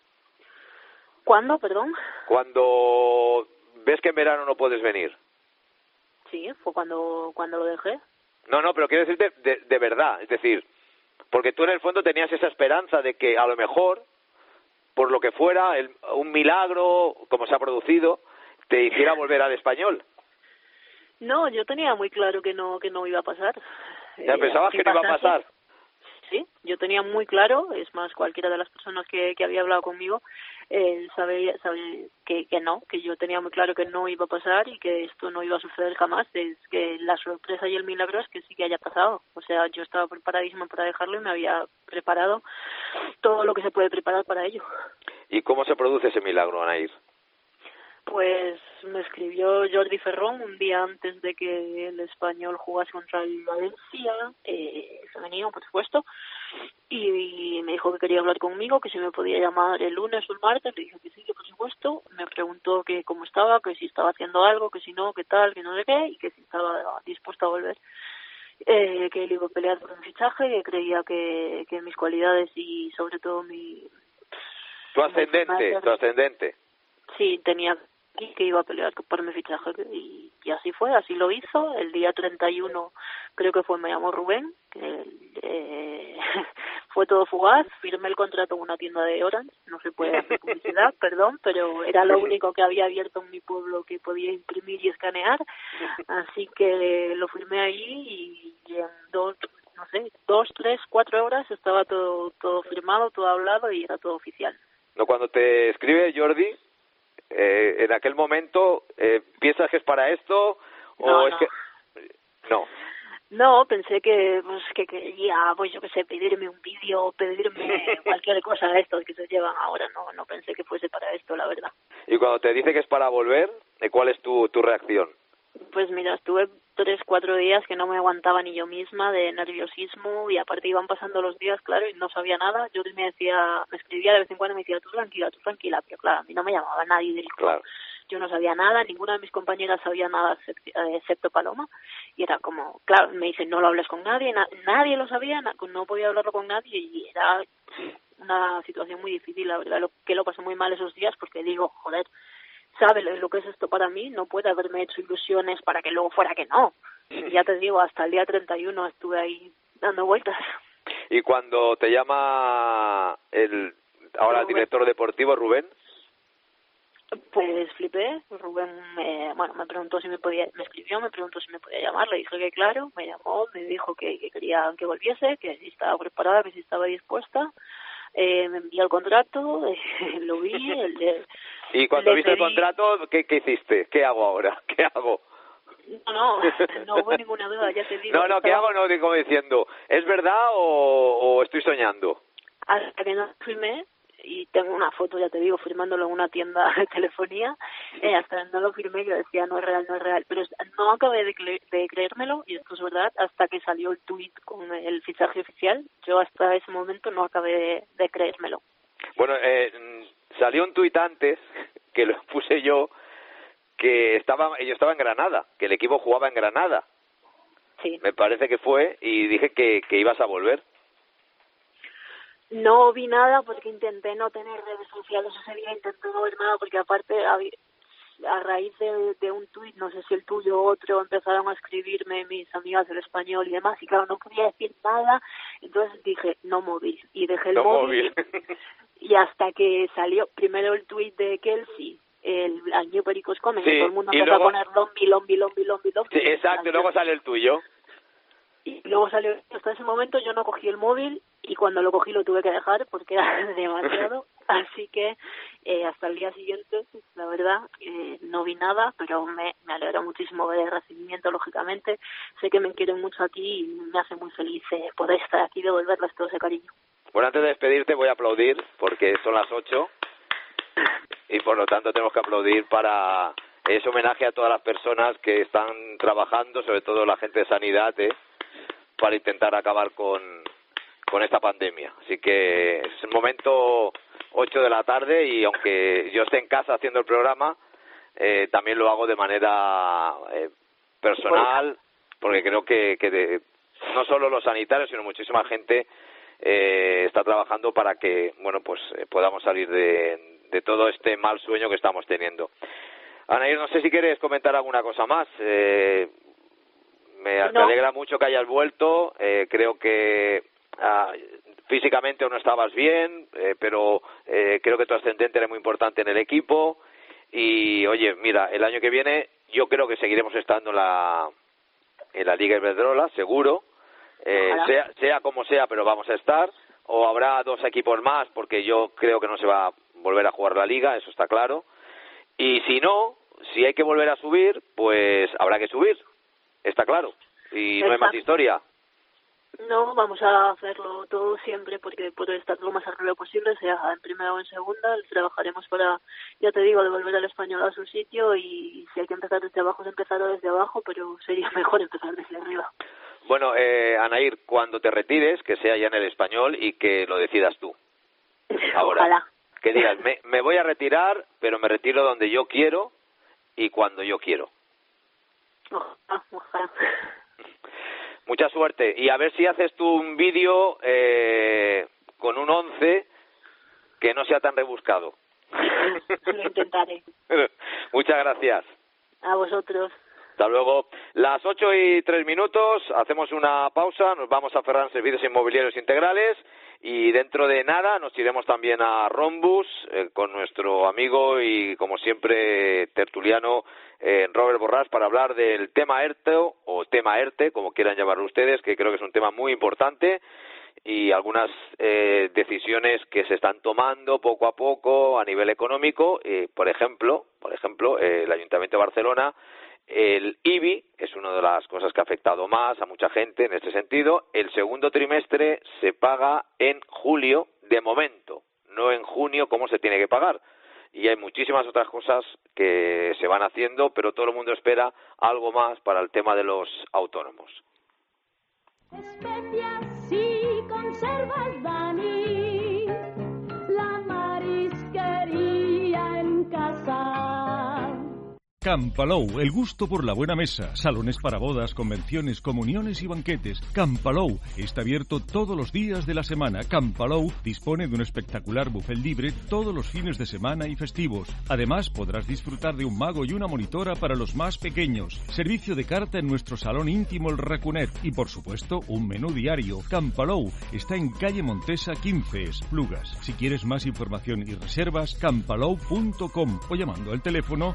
I: ¿Cuándo, perdón?
A: Cuando ves que en verano no puedes venir.
I: Sí, fue cuando lo dejé.
A: No, pero quiero decirte de verdad, es decir, porque tú en el fondo tenías esa esperanza de que a lo mejor, por lo que fuera, un milagro, como se ha producido, te hiciera volver al Español.
I: No, yo tenía muy claro que no iba a pasar.
A: ¿Ya pensabas que no iba a pasar?
I: Sí, yo tenía muy claro, es más, cualquiera de las personas que había hablado conmigo sabe que yo tenía muy claro que no iba a pasar y que esto no iba a suceder jamás. Es que la sorpresa y el milagro es que sí que haya pasado. O sea, yo estaba preparadísima para dejarlo y me había preparado todo lo que se puede preparar para ello.
A: ¿Y cómo se produce ese milagro, Anaír?
I: Pues me escribió Jordi Ferrón un día antes de que el Español jugase contra el Valencia, femenino por supuesto, y me dijo que quería hablar conmigo, que si me podía llamar el lunes o el martes. Le dije que sí, que por supuesto. Me preguntó que cómo estaba, que si estaba haciendo algo, que si no, que tal, que no sé qué, y que si estaba dispuesto a volver. Que él iba a pelear por un fichaje, que creía que mis cualidades y sobre todo
A: Tu ascendente.
I: Sí, tenía que iba a pelear por mi fichaje, y así fue, así lo hizo. El día 31 creo que me llamó Rubén, que fue todo fugaz, firmé el contrato en una tienda de Orange, no se puede hacer publicidad, perdón, pero era lo único que había abierto en mi pueblo que podía imprimir y escanear, así que lo firmé ahí y en 2, 3, 4 horas estaba todo firmado, todo hablado y era todo oficial.
A: No, cuando te escribe Jordi, en aquel momento, ¿piensas que es para esto o es que no?
I: No, pensé que quería, pues yo qué sé, pedirme un vídeo, pedirme cualquier cosa de estos que se llevan ahora. No pensé que fuese para esto, la verdad.
A: Y cuando te dice que es para volver, ¿cuál es tu reacción?
I: Pues mira, estuve 3-4 días que no me aguantaba ni yo misma de nerviosismo, y aparte iban pasando los días, claro, y no sabía nada. Yo me escribía de vez en cuando y me decía, tú tranquila, pero claro, a mí no me llamaba nadie del club. Claro. Yo no sabía nada, ninguna de mis compañeras sabía nada excepto Paloma, y era como, claro, me dicen, no lo hables con nadie, nadie lo sabía, no podía hablarlo con nadie, y era una situación muy difícil, la verdad, que lo pasé muy mal esos días, porque digo, joder, ¿sabe lo que es esto para mí? No puede haberme hecho ilusiones para que luego fuera que no. Y ya te digo, hasta el día 31 estuve ahí dando vueltas.
A: Y cuando te llama el director deportivo, Rubén,
I: pues flipé. Rubén me preguntó si me escribió, me preguntó si me podía llamar, le dije que claro, me llamó, me dijo que quería que volviese, que si estaba preparada, que si estaba dispuesta. Me envió el contrato, lo vi.
A: Y cuando viste el contrato, ¿qué hiciste? ¿Qué hago ahora? ¿Qué hago?
I: No hubo ninguna duda, ya te digo.
A: ¿Qué hago? No, digo diciendo, ¿es verdad o estoy soñando?
I: Hasta que no firmé, y tengo una foto, ya te digo, firmándolo en una tienda de telefonía, hasta no lo firmé, que decía no es real, pero no acabé de creérmelo, y esto es verdad, hasta que salió el tuit con el fichaje oficial. Yo hasta ese momento no acabé de creérmelo.
A: Bueno, salió un tuit antes, que lo puse yo, que yo estaba en Granada, que el equipo jugaba en Granada.
I: Sí.
A: Me parece que fue, y dije que ibas a volver.
I: No vi nada porque intenté no tener redes sociales ese día, intenté no ver nada porque aparte a raíz de un tuit, no sé si el tuyo o otro, empezaron a escribirme mis amigas del Español y demás, y claro, no podía decir nada, entonces dije no móvil, y dejé el móvil. Y hasta que salió primero el tuit de Kelsey, el año Pericos Comen, sí, que todo el mundo empezó a poner lombi.
A: Sí, exacto, y luego sale el tuyo.
I: Y luego salió, hasta ese momento yo no cogí el móvil, y cuando lo cogí lo tuve que dejar porque era demasiado, así que hasta el día siguiente, la verdad, no vi nada, pero me alegra muchísimo ver el recibimiento, lógicamente. Sé que me quieren mucho aquí y me hace muy feliz poder estar aquí y devolverles todo ese cariño.
A: Bueno, antes de despedirte voy a aplaudir porque son las 8 y por lo tanto tenemos que aplaudir para ese homenaje a todas las personas que están trabajando, sobre todo la gente de sanidad, para intentar acabar con esta pandemia. Así que es el momento 8 de la tarde y aunque yo esté en casa haciendo el programa, también lo hago de manera personal, porque creo que no solo los sanitarios, sino muchísima gente está trabajando para que, bueno, pues podamos salir de todo este mal sueño que estamos teniendo. Anaír, no sé si quieres comentar alguna cosa más. Me alegra mucho que hayas vuelto. Creo que físicamente no estabas bien, pero creo que tu ascendente era muy importante en el equipo. Y, oye, mira, el año que viene yo creo que seguiremos estando en la Liga Iberdrola, seguro. Sea como sea, pero vamos a estar. O habrá 2 equipos más, porque yo creo que no se va a volver a jugar la Liga, eso está claro. Y si hay que volver a subir, pues habrá que subir. Está claro, y no hay más historia.
I: No, vamos a hacerlo todo siempre porque poder estar lo más arriba posible, sea en primera o en segunda. Trabajaremos para, ya te digo, devolver al Español a su sitio, y si hay que empezar desde abajo, se empezará desde abajo, pero sería mejor empezar desde arriba.
A: Bueno, Anaír, cuando te retires, que sea ya en el Español y que lo decidas tú. Ahora,
I: ojalá.
A: Que digas, me voy a retirar, pero me retiro donde yo quiero y cuando yo quiero.
I: Ojalá.
A: Mucha suerte. Y a ver si haces tú un vídeo con un 11 que no sea tan rebuscado.
I: Lo intentaré.
A: Muchas gracias.
I: A vosotros.
A: Hasta luego. Las 8:03, hacemos una pausa, nos vamos a Ferran Servicios Inmobiliarios Integrales y dentro de nada nos iremos también a Rombus con nuestro amigo y como siempre tertuliano Robert Borràs para hablar del tema ERTE o tema ERTE, como quieran llamarlo ustedes, que creo que es un tema muy importante y algunas decisiones que se están tomando poco a poco a nivel económico. Por ejemplo, el Ayuntamiento de Barcelona, el IBI es una de las cosas que ha afectado más a mucha gente en este sentido. El segundo trimestre se paga en julio de momento, no en junio como se tiene que pagar. Y hay muchísimas otras cosas que se van haciendo, pero todo el mundo espera algo más para el tema de los autónomos.
B: Especias y conservas, Dani, la marisquería en casa.
K: Campalou, el gusto por la buena mesa, salones para bodas, convenciones, comuniones y banquetes. Campalou está abierto todos los días de la semana. Campalou dispone de un espectacular buffet libre todos los fines de semana y festivos. Además, podrás disfrutar de un mago y una monitora para los más pequeños. Servicio de carta en nuestro salón íntimo El Raconet y, por supuesto, un menú diario. Campalou está en calle Montesa 15, Esplugas. Si quieres más información y reservas, campalou.com o llamando al teléfono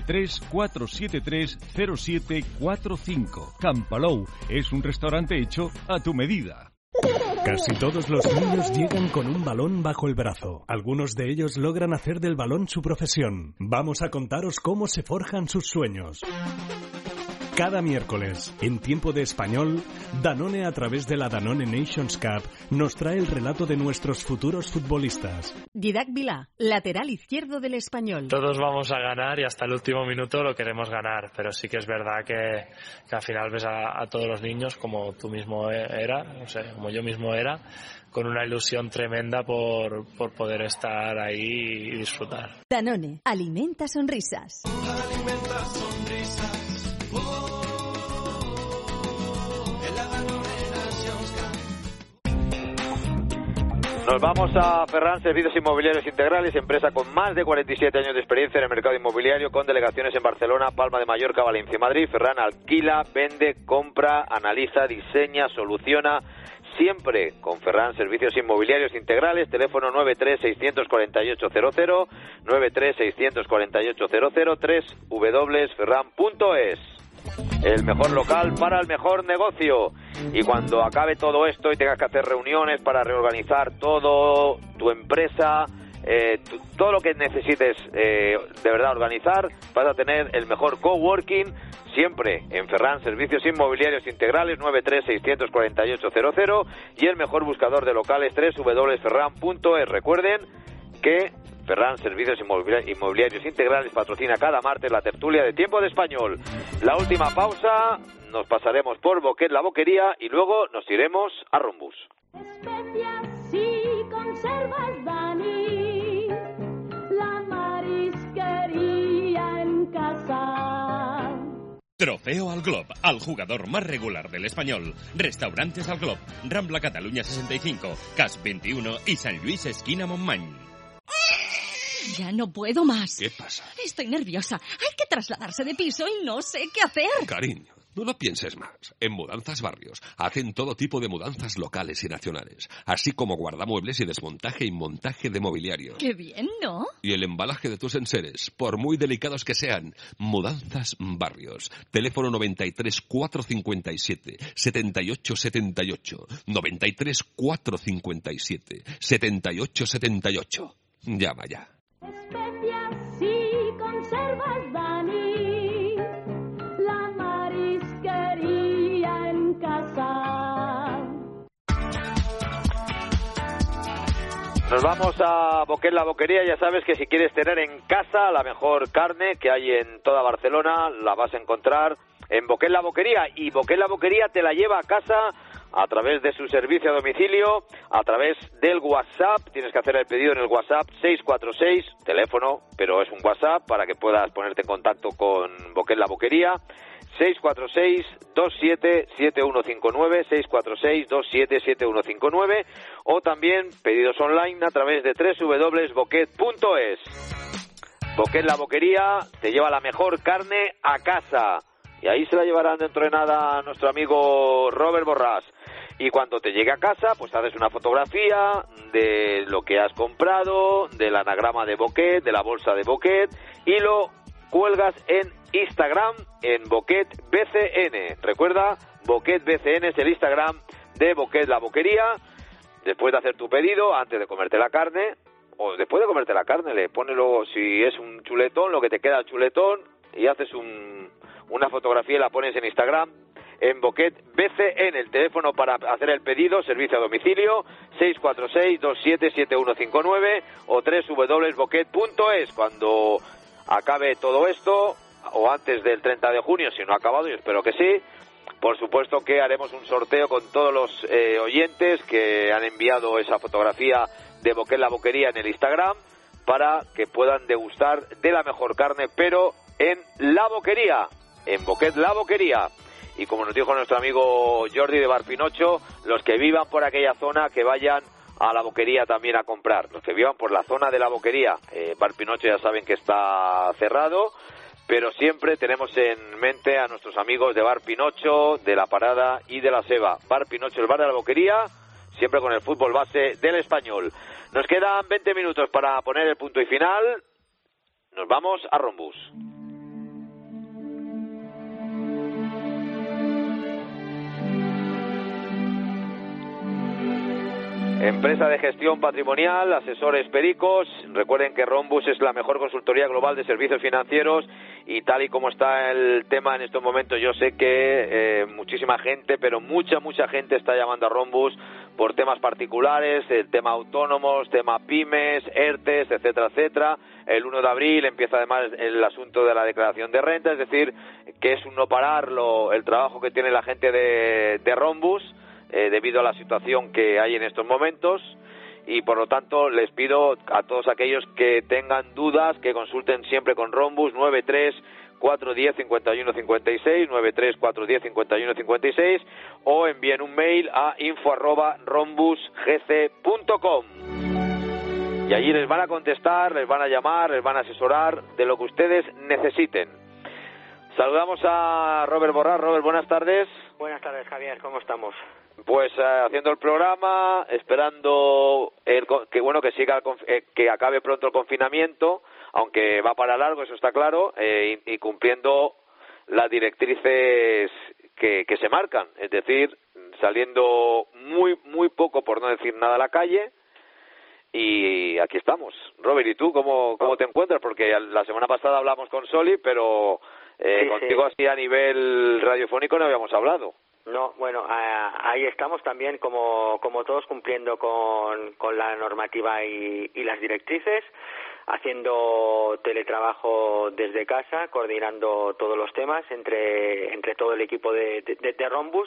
K: 93-473-0745. Campalou es un restaurante hecho a tu medida.
C: Casi todos los niños llegan con un balón bajo el brazo. Algunos de ellos logran hacer del balón su profesión. Vamos a contaros cómo se forjan sus sueños. Cada miércoles, en tiempo de español, Danone, a través de la Danone Nations Cup, nos trae el relato de nuestros futuros futbolistas.
D: Didac Vilá, lateral izquierdo del Español.
L: Todos vamos a ganar y hasta el último minuto lo queremos ganar, pero sí que es verdad que al final ves a todos los niños, como tú mismo como yo mismo era, con una ilusión tremenda por poder estar ahí y disfrutar.
D: Danone, alimenta sonrisas.
F: Alimenta sonrisas.
A: Nos vamos a Ferran Servicios Inmobiliarios Integrales, empresa con más de 47 años de experiencia en el mercado inmobiliario, con delegaciones en Barcelona, Palma de Mallorca, Valencia y Madrid. Ferran alquila, vende, compra, analiza, diseña, soluciona. Siempre con Ferran Servicios Inmobiliarios Integrales, teléfono 93-648-00, 93-648-00, www.ferran.es. El mejor local para el mejor negocio. Y cuando acabe todo esto y tengas que hacer reuniones para reorganizar todo, tu empresa, todo lo que necesites de verdad organizar, vas a tener el mejor coworking siempre en Ferran Servicios Inmobiliarios Integrales, 93-648-00, y el mejor buscador de locales, www.ferran.es. Recuerden que Ferran Servicios Inmobiliarios Integrales patrocina cada martes la tertulia de Tiempo de Español. La última pausa, nos pasaremos por Boquet la Boquería y luego nos iremos a Rombus.
B: Especias y conservas, Dani, la marisquería en casa.
G: Trofeo al Glob, al jugador más regular del Español. Restaurantes al Glob, Rambla Cataluña 65, CAS 21 y San Luis esquina Montmany.
D: Ya no puedo más.
M: ¿Qué pasa?
D: Estoy nerviosa. Hay que trasladarse de piso y no sé qué hacer.
M: Cariño, no lo pienses más. En Mudanzas Barrios hacen todo tipo de mudanzas locales y nacionales, así como guardamuebles y desmontaje y montaje de mobiliario.
D: Qué bien, ¿no?
M: Y el embalaje de tus enseres, por muy delicados que sean. Mudanzas Barrios. Teléfono 93 457 78 78. 93 457 78 78. Llama ya.
B: Especias y conservas, Dani, la marisquería en casa.
A: Nos vamos a Boquet la Boquería. Ya sabes que si quieres tener en casa la mejor carne que hay en toda Barcelona, la vas a encontrar en Boquet la Boquería. Y Boquet la Boquería te la lleva a casa a través de su servicio a domicilio, a través del WhatsApp. Tienes que hacer el pedido en el WhatsApp 646, teléfono, pero es un WhatsApp para que puedas ponerte en contacto con Boquet la Boquería. 646-277159, 646-277159, o también pedidos online a través de www.boquet.es. Boquet la Boquería te lleva la mejor carne a casa. Y ahí se la llevarán dentro de nada nuestro amigo Robert Borràs. Y cuando te llegue a casa, pues haces una fotografía de lo que has comprado, del anagrama de Boquet, de la bolsa de Boquet, y lo cuelgas en Instagram en Boquet BCN. Recuerda, Boquet BCN es el Instagram de Boquet la Boquería. Después de hacer tu pedido, antes de comerte la carne, o después de comerte la carne, le pones luego, si es un chuletón, lo que te queda chuletón, y haces una fotografía y la pones en Instagram en Boquet BCN. El teléfono para hacer el pedido, servicio a domicilio, 646-277159 o www.boquet.es. Cuando acabe todo esto, o antes del 30 de junio, si no ha acabado, yo espero que sí, por supuesto que haremos un sorteo con todos los oyentes que han enviado esa fotografía de Boquet la Boquería en el Instagram, para que puedan degustar de la mejor carne, pero en La Boquería, en Boquet la Boquería. Y como nos dijo nuestro amigo Jordi de Bar Pinocho, los que vivan por aquella zona, que vayan a La Boquería también a comprar. Los que vivan por la zona de La Boquería. Bar Pinocho ya saben que está cerrado, pero siempre tenemos en mente a nuestros amigos de Bar Pinocho, de La Parada y de La Seba. Bar Pinocho, el bar de La Boquería, siempre con el fútbol base del Español. Nos quedan 20 minutos para poner el punto y final. Nos vamos a Rombus. Empresa de gestión patrimonial, asesores pericos. Recuerden que Rombus es la mejor consultoría global de servicios financieros y tal y como está el tema en estos momentos, yo sé que muchísima gente, pero mucha gente está llamando a Rhombus por temas particulares, el tema autónomos, tema pymes, ERTES, etcétera, etcétera. El 1 de abril empieza además el asunto de la declaración de renta, es decir, que es un no parar el trabajo que tiene la gente de Rhombus debido a la situación que hay en estos momentos. Y por lo tanto les pido a todos aquellos que tengan dudas que consulten siempre con Rhombus 93-410-5156, 93-410-5156, o envíen un mail a info@rhombusgc.com y allí les van a contestar, les van a llamar, les van a asesorar de lo que ustedes necesiten. Saludamos a Robert Borràs. Robert, buenas tardes.
N: Buenas tardes, Javier, ¿cómo estamos?
A: Pues haciendo el programa, esperando que acabe pronto el confinamiento, aunque va para largo, eso está claro, y cumpliendo las directrices que se marcan, es decir, saliendo muy poco, por no decir nada, a la calle. Y aquí estamos. Robert, ¿y tú cómo te encuentras? Porque la semana pasada hablamos con Soli, pero contigo así a nivel radiofónico no habíamos hablado.
N: No, bueno, ahí estamos también como todos cumpliendo con la normativa y las directrices, haciendo teletrabajo desde casa, coordinando todos los temas entre todo el equipo de Rhombus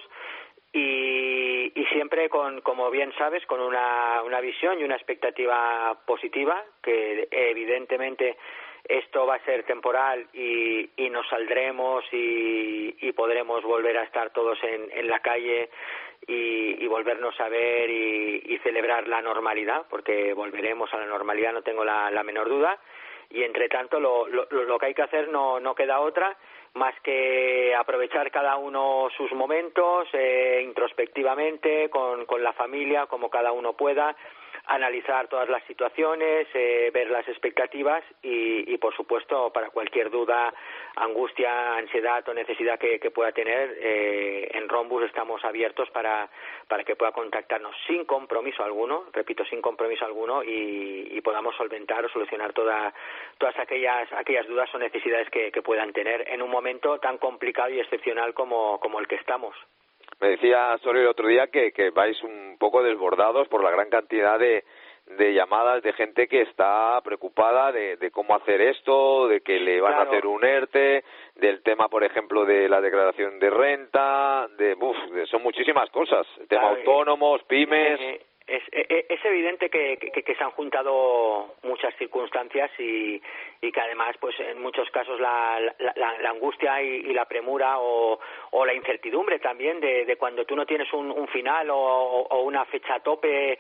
N: y siempre como bien sabes, con una visión y una expectativa positiva, que evidentemente esto va a ser temporal y nos saldremos y podremos volver a estar todos en la calle y volvernos a ver y celebrar la normalidad, porque volveremos a la normalidad, no tengo la menor duda. Y entre tanto lo que hay que hacer no queda otra más que aprovechar cada uno sus momentos introspectivamente con la familia, como cada uno pueda, analizar todas las situaciones, ver las expectativas y por supuesto, para cualquier duda, angustia, ansiedad o necesidad que pueda tener, en Rhombus estamos abiertos para que pueda contactarnos sin compromiso alguno, repito, sin compromiso alguno, y podamos solventar o solucionar todas aquellas dudas o necesidades que puedan tener en un momento tan complicado y excepcional como el que estamos.
A: Me decía Soli el otro día que vais un poco desbordados por la gran cantidad de llamadas de gente que está preocupada de cómo hacer esto, de que le van a hacer un ERTE, del tema, por ejemplo, de la declaración de renta, son muchísimas cosas, el tema autónomos, pymes.
N: Es evidente que se han juntado muchas circunstancias y que además, pues en muchos casos la angustia y la premura o la incertidumbre también de cuando tú no tienes un final o una fecha a tope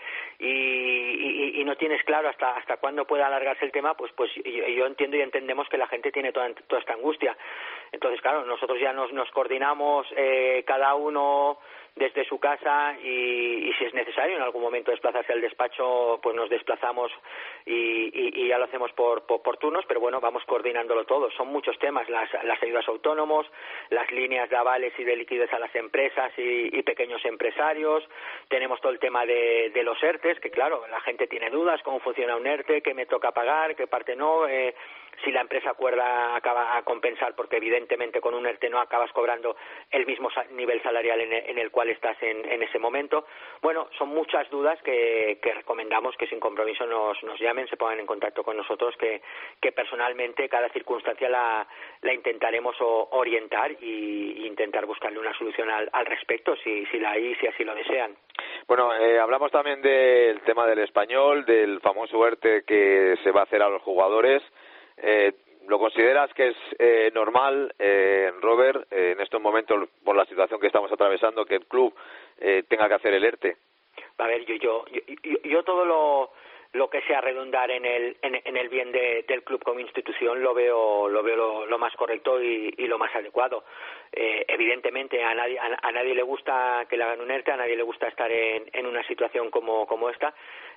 N: y no tienes claro hasta cuándo puede alargarse el tema, pues yo entiendo y entendemos que la gente tiene toda esta angustia. Entonces, claro, nosotros ya nos coordinamos cada uno desde su casa y si es necesario en algún momento desplazarse al despacho, pues nos desplazamos y ya lo hacemos por turnos, pero bueno, vamos coordinándolo todo. Son muchos temas, las ayudas a autónomos, las líneas de avales y de liquidez a las empresas y pequeños empresarios, tenemos todo el tema de los ERTES, que claro, la gente tiene dudas, cómo funciona un ERTE, qué me toca pagar, qué parte no, si la empresa acuerda acaba a compensar, porque evidentemente con un ERTE no acabas cobrando el mismo nivel salarial en el cual estás en ese momento. Bueno, son muchas dudas que recomendamos que sin compromiso nos llamen, se pongan en contacto con nosotros, que personalmente cada circunstancia la intentaremos orientar y intentar buscarle una solución al respecto, si la hay, si así lo desean.
A: Bueno, hablamos también del tema del Español, del famoso ERTE que se va a hacer a los jugadores. ¿Lo consideras que es normal, Robert, en estos momentos, por la situación que estamos atravesando, que el club tenga que hacer el ERTE?
N: A ver, yo todo lo que sea redundar en el bien del club como institución lo veo lo más correcto y lo más adecuado. Evidentemente a nadie le gusta que le hagan un ERTE, a nadie le gusta estar en una situación como esta,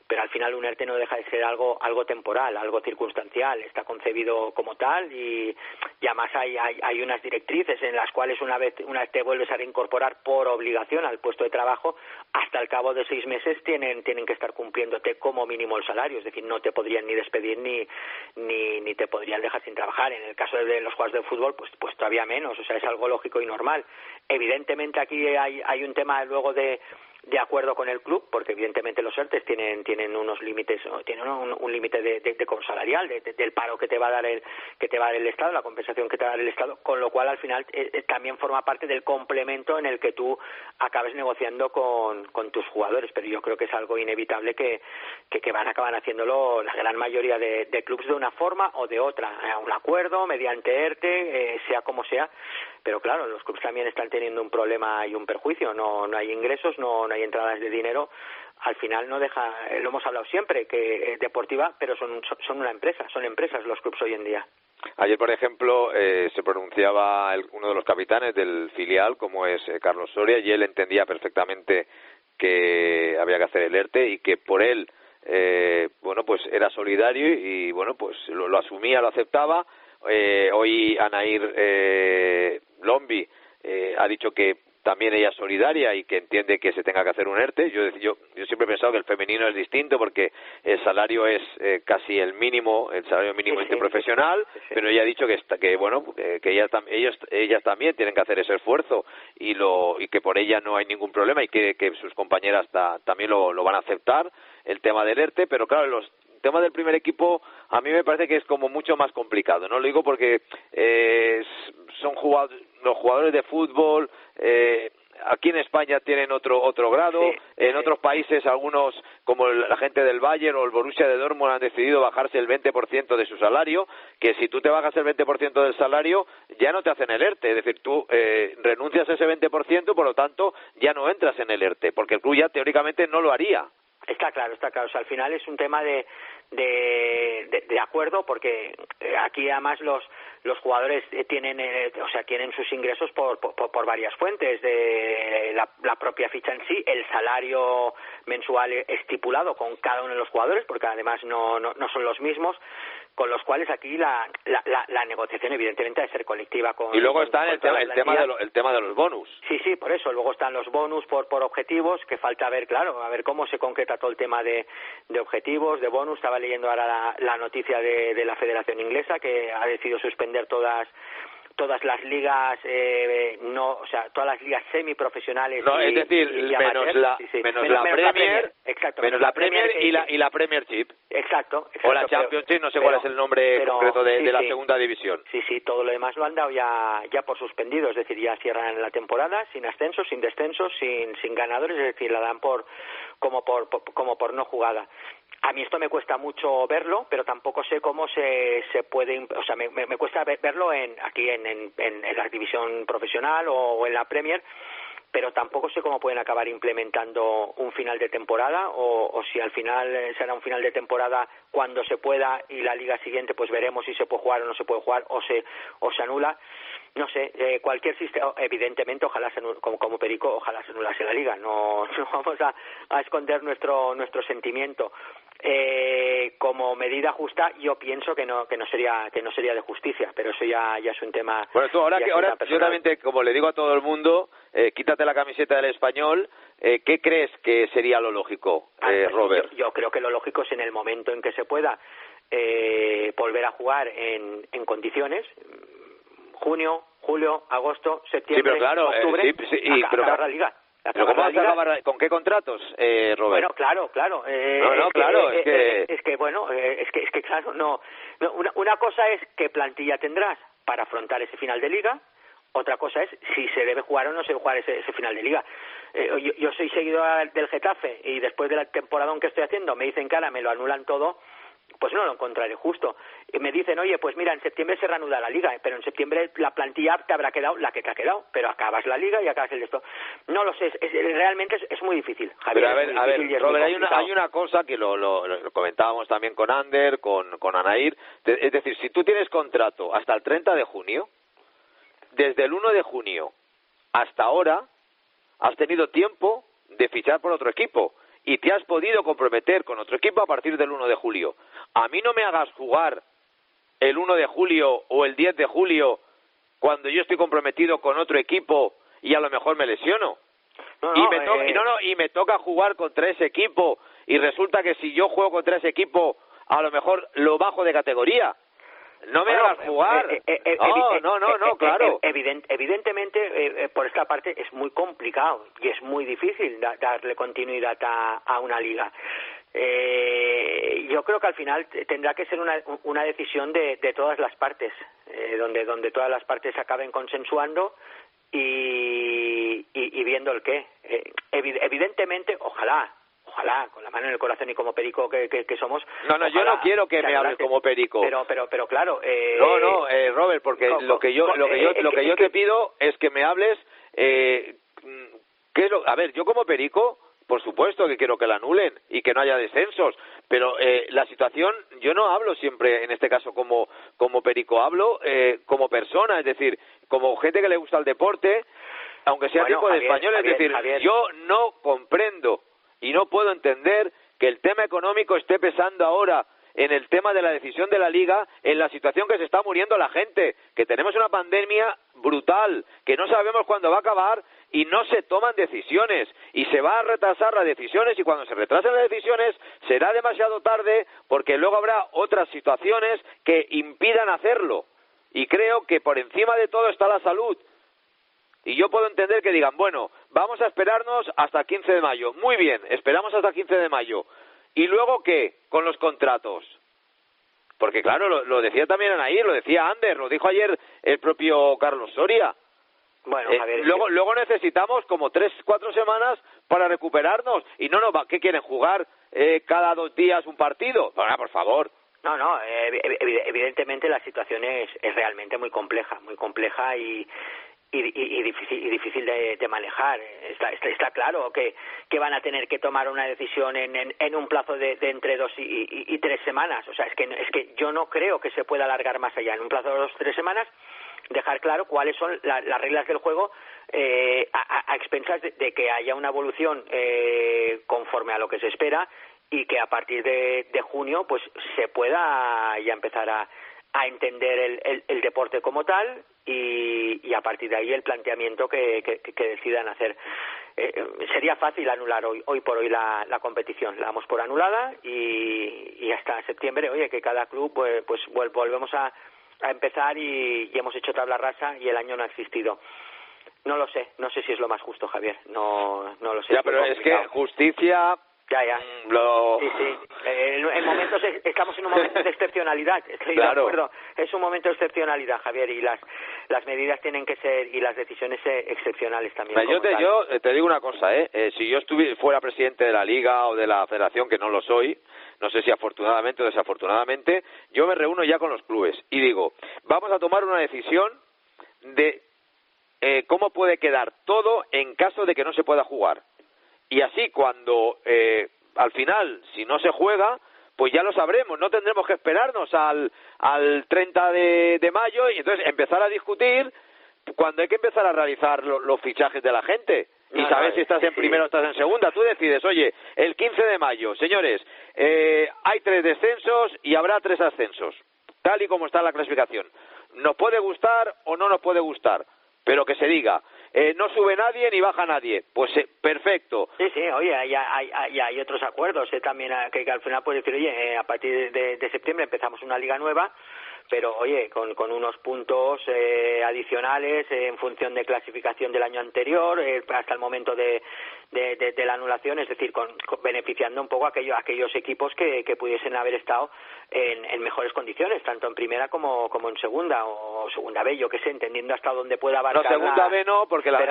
N: pero al final un ERTE no deja de ser algo temporal, algo circunstancial, está concebido como tal y además hay unas directrices en las cuales una vez te vuelves a reincorporar por obligación al puesto de trabajo, hasta el cabo de 6 meses tienen que estar cumpliéndote como mínimo el salario, es decir, no te podrían ni despedir ni te podrían dejar sin trabajar. En el caso de los jugadores de fútbol, pues todavía menos, o sea, es algo lógico y normal. Evidentemente aquí hay un tema luego de acuerdo con el club, porque evidentemente los ERTES tienen unos límites, tienen un límite de salarial, del paro que te va a dar el Estado, la compensación que te va a dar el Estado, con lo cual al final también forma parte del complemento en el que tú acabes negociando con tus jugadores, pero yo creo que es algo inevitable que van a acabar haciéndolo la gran mayoría de clubes de una forma o de otra, un acuerdo mediante ERTE, sea como sea, pero claro, los clubes también están teniendo un problema y un perjuicio, no hay ingresos, no hay entradas de dinero, al final no deja, lo hemos hablado siempre, que deportiva, pero son una empresa, son empresas los clubes hoy en día.
A: Ayer, por ejemplo, se pronunciaba uno de los capitanes del filial, como es Carlos Soria, y él entendía perfectamente que había que hacer el ERTE y que por él, pues era solidario y pues lo asumía, lo aceptaba. Hoy Anair Lombi ha dicho que también ella es solidaria y que entiende que se tenga que hacer un ERTE. Yo siempre he pensado que el femenino es distinto porque el salario es casi el salario mínimo interprofesional, pero ella ha dicho que ellas también tienen que hacer ese esfuerzo y que por ella no hay ningún problema y que sus compañeras también lo van a aceptar, el tema del ERTE, pero claro, el tema del primer equipo a mí me parece que es como mucho más complicado, ¿no? Lo digo porque son los jugadores de fútbol, aquí en España tienen otro grado, en otros países algunos, como la gente del Bayern o el Borussia de Dortmund, han decidido bajarse el 20% de su salario, que si tú te bajas el 20% del salario ya no te hacen el ERTE, es decir, tú renuncias a ese 20%, por lo tanto ya no entras en el ERTE, porque el club ya teóricamente no lo haría.
N: Está claro, o sea, al final es un tema de acuerdo, porque aquí además los jugadores tienen sus ingresos por varias fuentes, de la propia ficha en sí, el salario mensual estipulado con cada uno de los jugadores, porque además no son los mismos, con los cuales aquí la negociación evidentemente debe ser colectiva. Y
A: luego está el tema de los bonus.
N: Sí, por eso. Luego están los bonus por objetivos, que falta ver cómo se concreta todo el tema de objetivos, de bonus. Estaba leyendo ahora la noticia de la Federación Inglesa, que ha decidido suspender todas las ligas, todas las ligas semiprofesionales.
A: No, es decir, menos la Premier,
N: exacto,
A: menos la Premier y la Premiership.
N: Exacto.
A: O la Championship, no sé cuál es el nombre concreto de la segunda división.
N: Sí, todo lo demás lo han dado ya por suspendido, es decir, ya cierran la temporada sin ascensos, sin descensos, sin ganadores, es decir, la dan como por no jugada. A mí esto me cuesta mucho verlo, pero tampoco sé cómo se puede, o sea, me cuesta verlo aquí en la división profesional o en la Premier, pero tampoco sé cómo pueden acabar implementando un final de temporada o si al final será un final de temporada cuando se pueda y la liga siguiente pues veremos si se puede jugar o no se puede jugar o se anula. No sé, cualquier sistema, evidentemente, ojalá se anule, como Perico, ojalá se anulase la liga. No vamos a esconder nuestro sentimiento. Como medida justa, yo pienso que no sería de justicia, pero eso ya es un tema.
A: Bueno, tú ahora yo también como le digo a todo el mundo, quítate la camiseta del Español. ¿Qué crees que sería lo lógico, Robert?
N: Yo creo que lo lógico es en el momento en que se pueda volver a jugar en condiciones. Junio, julio, agosto, septiembre, octubre, acabar la liga.
A: ¿Pero cómo vas a acabar? ¿Con qué contratos, Robert?
N: Bueno, claro. Es que claro, no. Una cosa es qué plantilla tendrás para afrontar ese final de liga. Otra cosa es si se debe jugar o no se debe jugar ese final de liga. Yo soy seguidor del Getafe y después de la temporada que estoy haciendo me dicen que ahora me lo anulan todo. Pues no lo encontraré justo. Me dicen, oye, pues mira, en septiembre se reanuda la liga, pero en septiembre la plantilla te habrá quedado la que te ha quedado, pero acabas la liga y acabas el de esto. No lo sé, realmente es muy difícil, Javier.
A: Pero a ver, Robert, hay una cosa que lo comentábamos también con Ander, con Anair, es decir, si tú tienes contrato hasta el 30 de junio, desde el 1 de junio hasta ahora, has tenido tiempo de fichar por otro equipo. y te has podido comprometer con otro equipo a partir del 1 de julio. A mí no me hagas jugar el 1 de julio o el 10 de julio cuando yo estoy comprometido con otro equipo y a lo mejor me lesiono. Y me toca jugar contra ese equipo y resulta que si yo juego contra ese equipo a lo mejor lo bajo de categoría. No me hagas jugar. Claro.
N: Evidentemente, por esta parte es muy complicado y es muy difícil darle continuidad a una liga. Yo creo que al final tendrá que ser una decisión de todas las partes, donde todas las partes acaben consensuando y viendo el qué. Evidentemente, ojalá, con la mano en el corazón y como perico que somos.
A: No, yo no quiero que me hables como perico.
N: Pero claro.
A: Robert, porque lo que yo te pido es que me hables. A ver, yo como perico, por supuesto que quiero que la anulen y que no haya descensos, pero la situación, yo no hablo siempre, en este caso como perico, hablo como persona, es decir, como gente que le gusta el deporte, aunque sea tipo de español, es decir, Javier. Yo no comprendo y no puedo entender que el tema económico esté pesando ahora en el tema de la decisión de la Liga, en la situación que se está muriendo la gente, que tenemos una pandemia brutal, que no sabemos cuándo va a acabar y no se toman decisiones y se va a retrasar las decisiones y cuando se retrasen las decisiones será demasiado tarde porque luego habrá otras situaciones que impidan hacerlo y creo que por encima de todo está la salud. Y yo puedo entender que digan, bueno, vamos a esperarnos hasta el 15 de mayo. Muy bien, esperamos hasta el 15 de mayo. ¿Y luego qué con los contratos? Porque claro, lo decía también Anaí, lo decía Ander, lo dijo ayer el propio Carlos Soria.
N: Bueno, Javier,
A: luego necesitamos como 3-4 semanas para recuperarnos. Y ¿qué quieren? ¿Jugar cada 2 días un partido? Bueno, por favor.
N: No, evidentemente la situación es realmente muy compleja y difícil de manejar. Está claro que van a tener que tomar una decisión en un plazo de entre 2 y 3 semanas. O sea, es que yo no creo que se pueda alargar más allá. En un plazo de 2 o 3 semanas, dejar claro cuáles son las reglas del juego a expensas de que haya una evolución conforme a lo que se espera y que a partir de junio pues se pueda ya empezar a entender el deporte como tal y a partir de ahí el planteamiento que decidan hacer. Sería fácil anular hoy por hoy la competición. La damos por anulada y hasta septiembre, oye, que cada club pues volvemos a empezar y hemos hecho tabla rasa y el año no ha existido. No lo sé, no sé si es lo más justo, Javier. No lo sé.
A: Ya, pero es que justicia...
N: Ya. Sí. En momentos estamos en un momento de excepcionalidad. Estoy de acuerdo. Es un momento de excepcionalidad, Javier, y las medidas tienen que ser y las decisiones excepcionales también.
A: Yo te digo una cosa, si yo fuera presidente de la Liga o de la Federación, que no lo soy, no sé si afortunadamente o desafortunadamente, yo me reúno ya con los clubes y digo, vamos a tomar una decisión de cómo puede quedar todo en caso de que no se pueda jugar. Y así cuando al final, si no se juega, pues ya lo sabremos, no tendremos que esperarnos al 30 de mayo y entonces empezar a discutir cuando hay que empezar a realizar los fichajes de la gente y saber si estás en primera o estás en segunda. Tú decides, oye, el 15 de mayo, señores, hay 3 descensos y habrá 3 ascensos, tal y como está la clasificación. Nos puede gustar o no nos puede gustar, pero que se diga, no sube nadie ni baja nadie, pues perfecto.
N: Sí, oye, hay otros acuerdos también que al final puedes decir, oye, a partir de septiembre empezamos una liga nueva, pero oye, con unos puntos adicionales en función de clasificación del año anterior hasta el momento de la anulación, es decir, beneficiando un poco a aquellos equipos que pudiesen haber estado en mejores condiciones, tanto en primera como en segunda o segunda B, yo que sé, entendiendo hasta dónde pueda abarcar.
A: No, segunda B no, porque la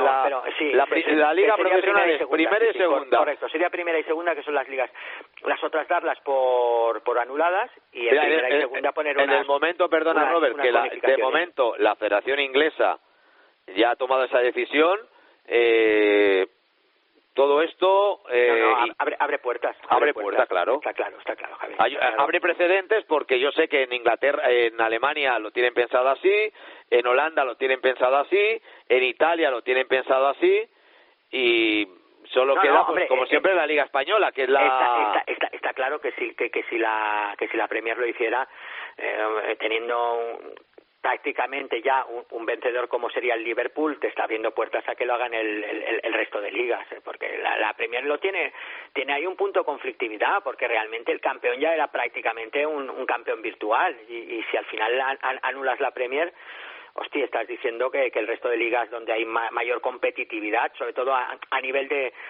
A: liga profesional es primera y segunda.
N: Correcto, sería primera y segunda, que son las ligas. Las otras darlas por anuladas y en primera y segunda poner
A: en el momento, perdona Robert, que de momento la Federación Inglesa ya ha tomado esa decisión. Todo esto
N: abre puertas.
A: Abre puertas, claro.
N: Está claro, Javier.
A: Abre precedentes porque yo sé que en Inglaterra, en Alemania lo tienen pensado así, en Holanda lo tienen pensado así, en Italia lo tienen pensado así y Solo queda, pues, como siempre, la Liga Española, que es la...
N: Está claro que si la Premier lo hiciera, teniendo prácticamente ya un vencedor como sería el Liverpool, te está abriendo puertas a que lo hagan el resto de ligas, porque la Premier lo tiene ahí un punto de conflictividad, porque realmente el campeón ya era prácticamente un campeón virtual, y si al final anulas la Premier, hostia, estás diciendo que el resto de ligas donde hay mayor competitividad, sobre todo a nivel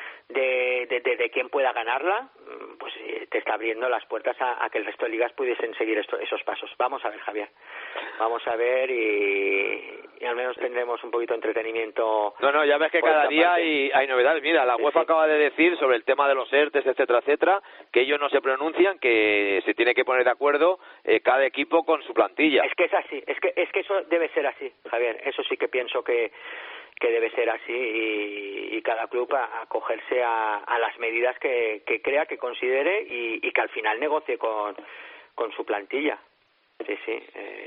N: de quién pueda ganarla, pues te está abriendo las puertas a que el resto de ligas pudiesen seguir esos pasos. Vamos a ver, Javier. Vamos a ver y al menos tendremos un poquito de entretenimiento.
A: No, ya ves que cada día hay novedades. Mira, la UEFA acaba de decir sobre el tema de los ERTES, etcétera, que ellos no se pronuncian, que se tiene que poner de acuerdo cada equipo con su plantilla.
N: Es que es así, es que eso debe ser así, Javier. Eso sí que pienso que debe ser así y cada club acogerse a las medidas que crea, que considere y que al final negocie con su plantilla. Sí.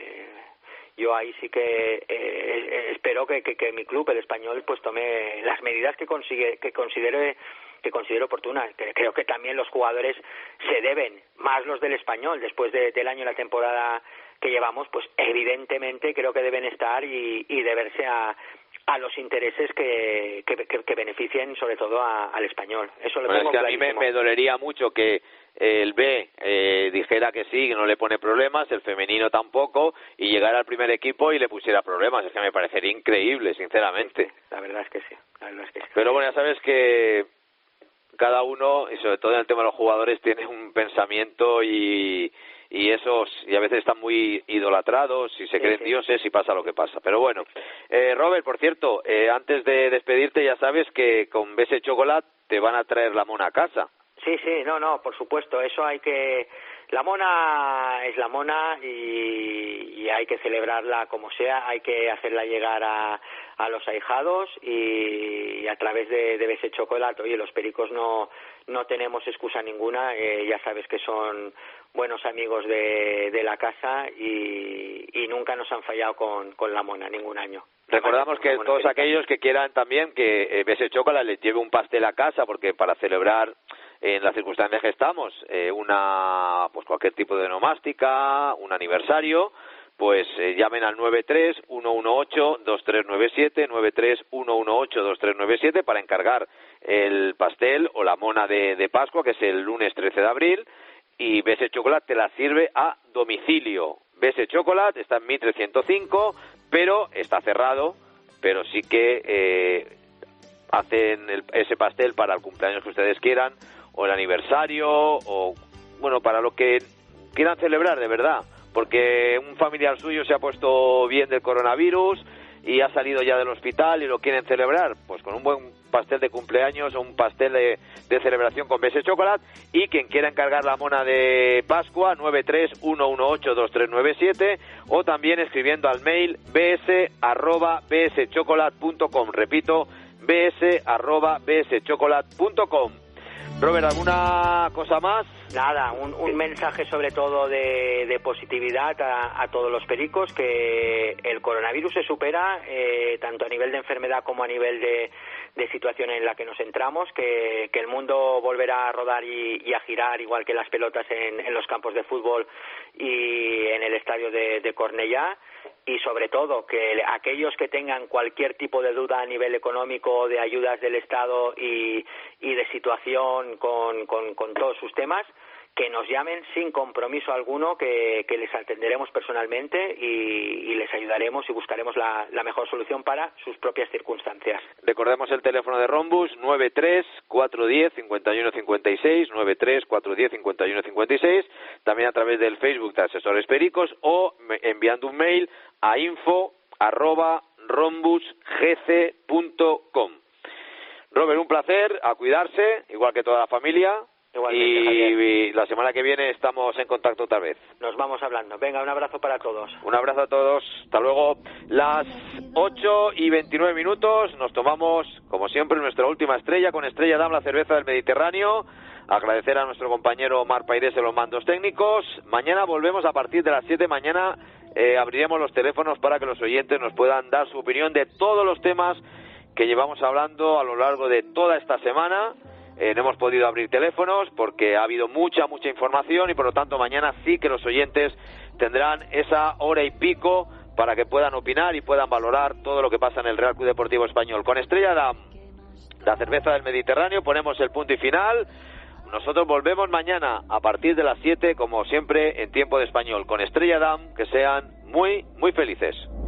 N: Yo ahí sí que espero que mi club, el Español, pues tome las medidas que considere oportunas. Creo que también los jugadores se deben, más los del Español, después del año y la temporada que llevamos, pues evidentemente creo que deben estar y deberse a los intereses que beneficien sobre todo al Español. Eso lo tengo
A: clarísimo. A mí me dolería mucho que el B dijera que sí, que no le pone problemas, el femenino tampoco, y llegara al primer equipo y le pusiera problemas. Es que me parecería increíble, sinceramente.
N: La verdad es que sí.
A: Pero bueno, ya sabes que cada uno, y sobre todo en el tema de los jugadores, tiene un pensamiento y a veces están muy idolatrados y se creen dioses y pasa lo que pasa. Pero bueno, Robert, por cierto, antes de despedirte, ya sabes que con BS Chocolate te van a traer la mona a casa.
N: Sí, no, por supuesto, eso hay que... La mona es la mona y hay que celebrarla como sea, hay que hacerla llegar a los ahijados y a través de BS Chocolate. Oye, los pericos no tenemos excusa ninguna, ya sabes que son buenos amigos de la casa y nunca nos han fallado con la mona ningún año.
A: Recordamos que todos aquellos que quieran también que BS Chocolate les lleve un pastel a casa, porque para celebrar en las circunstancias que estamos pues cualquier tipo de onomástica, un aniversario, pues llamen al 93-118-2397, 93-118-2397 para encargar el pastel o la mona de Pascua, que es el lunes 13 de abril, y BS Chocolate te la sirve a domicilio. BS Chocolate está en 1305, pero está cerrado, pero sí que hacen ese pastel para el cumpleaños que ustedes quieran, o el aniversario, o bueno, para lo que quieran celebrar de verdad, porque un familiar suyo se ha puesto bien del coronavirus y ha salido ya del hospital y lo quieren celebrar, pues con un buen pastel de cumpleaños o un pastel de celebración con BS Chocolate. Y quien quiera encargar la mona de Pascua, 93-118-2397, o también escribiendo al mail bs@bschocolate.com. Repito, bs@bschocolate.com. Robert, ¿alguna cosa más?
N: Nada, un mensaje sobre todo de positividad a todos los pericos, que el coronavirus se supera tanto a nivel de enfermedad como a nivel de situación en la que nos entramos, que el mundo volverá a rodar y a girar igual que las pelotas en los campos de fútbol y en el estadio de Cornellá. Y sobre todo que aquellos que tengan cualquier tipo de duda a nivel económico, de ayudas del Estado y de situación con todos sus temas, que nos llamen sin compromiso alguno, que les atenderemos personalmente y les ayudaremos y buscaremos la mejor solución para sus propias circunstancias.
A: Recordemos el teléfono de Rhombus, 93-410-5156, 93-410-5156, también a través del Facebook de Asesores Pericos, o enviando un mail a info@rhombusgc.com. Robert, un placer, a cuidarse, igual que toda la familia.
N: Igualmente, Javier.
A: Y la semana que viene estamos en contacto otra vez.
N: Nos vamos hablando. Venga, un abrazo para todos.
A: Un abrazo a todos. Hasta luego. Las 8:29. Nos tomamos, como siempre, nuestra última estrella con Estrella Damm, la cerveza del Mediterráneo. Agradecer a nuestro compañero Marc Pairés en los mandos técnicos. Mañana volvemos a partir de las 7. Mañana abriremos los teléfonos para que los oyentes nos puedan dar su opinión de todos los temas que llevamos hablando a lo largo de toda esta semana. No hemos podido abrir teléfonos porque ha habido mucha información y por lo tanto mañana sí que los oyentes tendrán esa hora y pico para que puedan opinar y puedan valorar todo lo que pasa en el Real Club Deportivo Español. Con Estrella Damm, la cerveza del Mediterráneo, ponemos el punto y final. Nosotros volvemos mañana a partir de las 7, como siempre, en tiempo de español. Con Estrella Damm, que sean muy felices.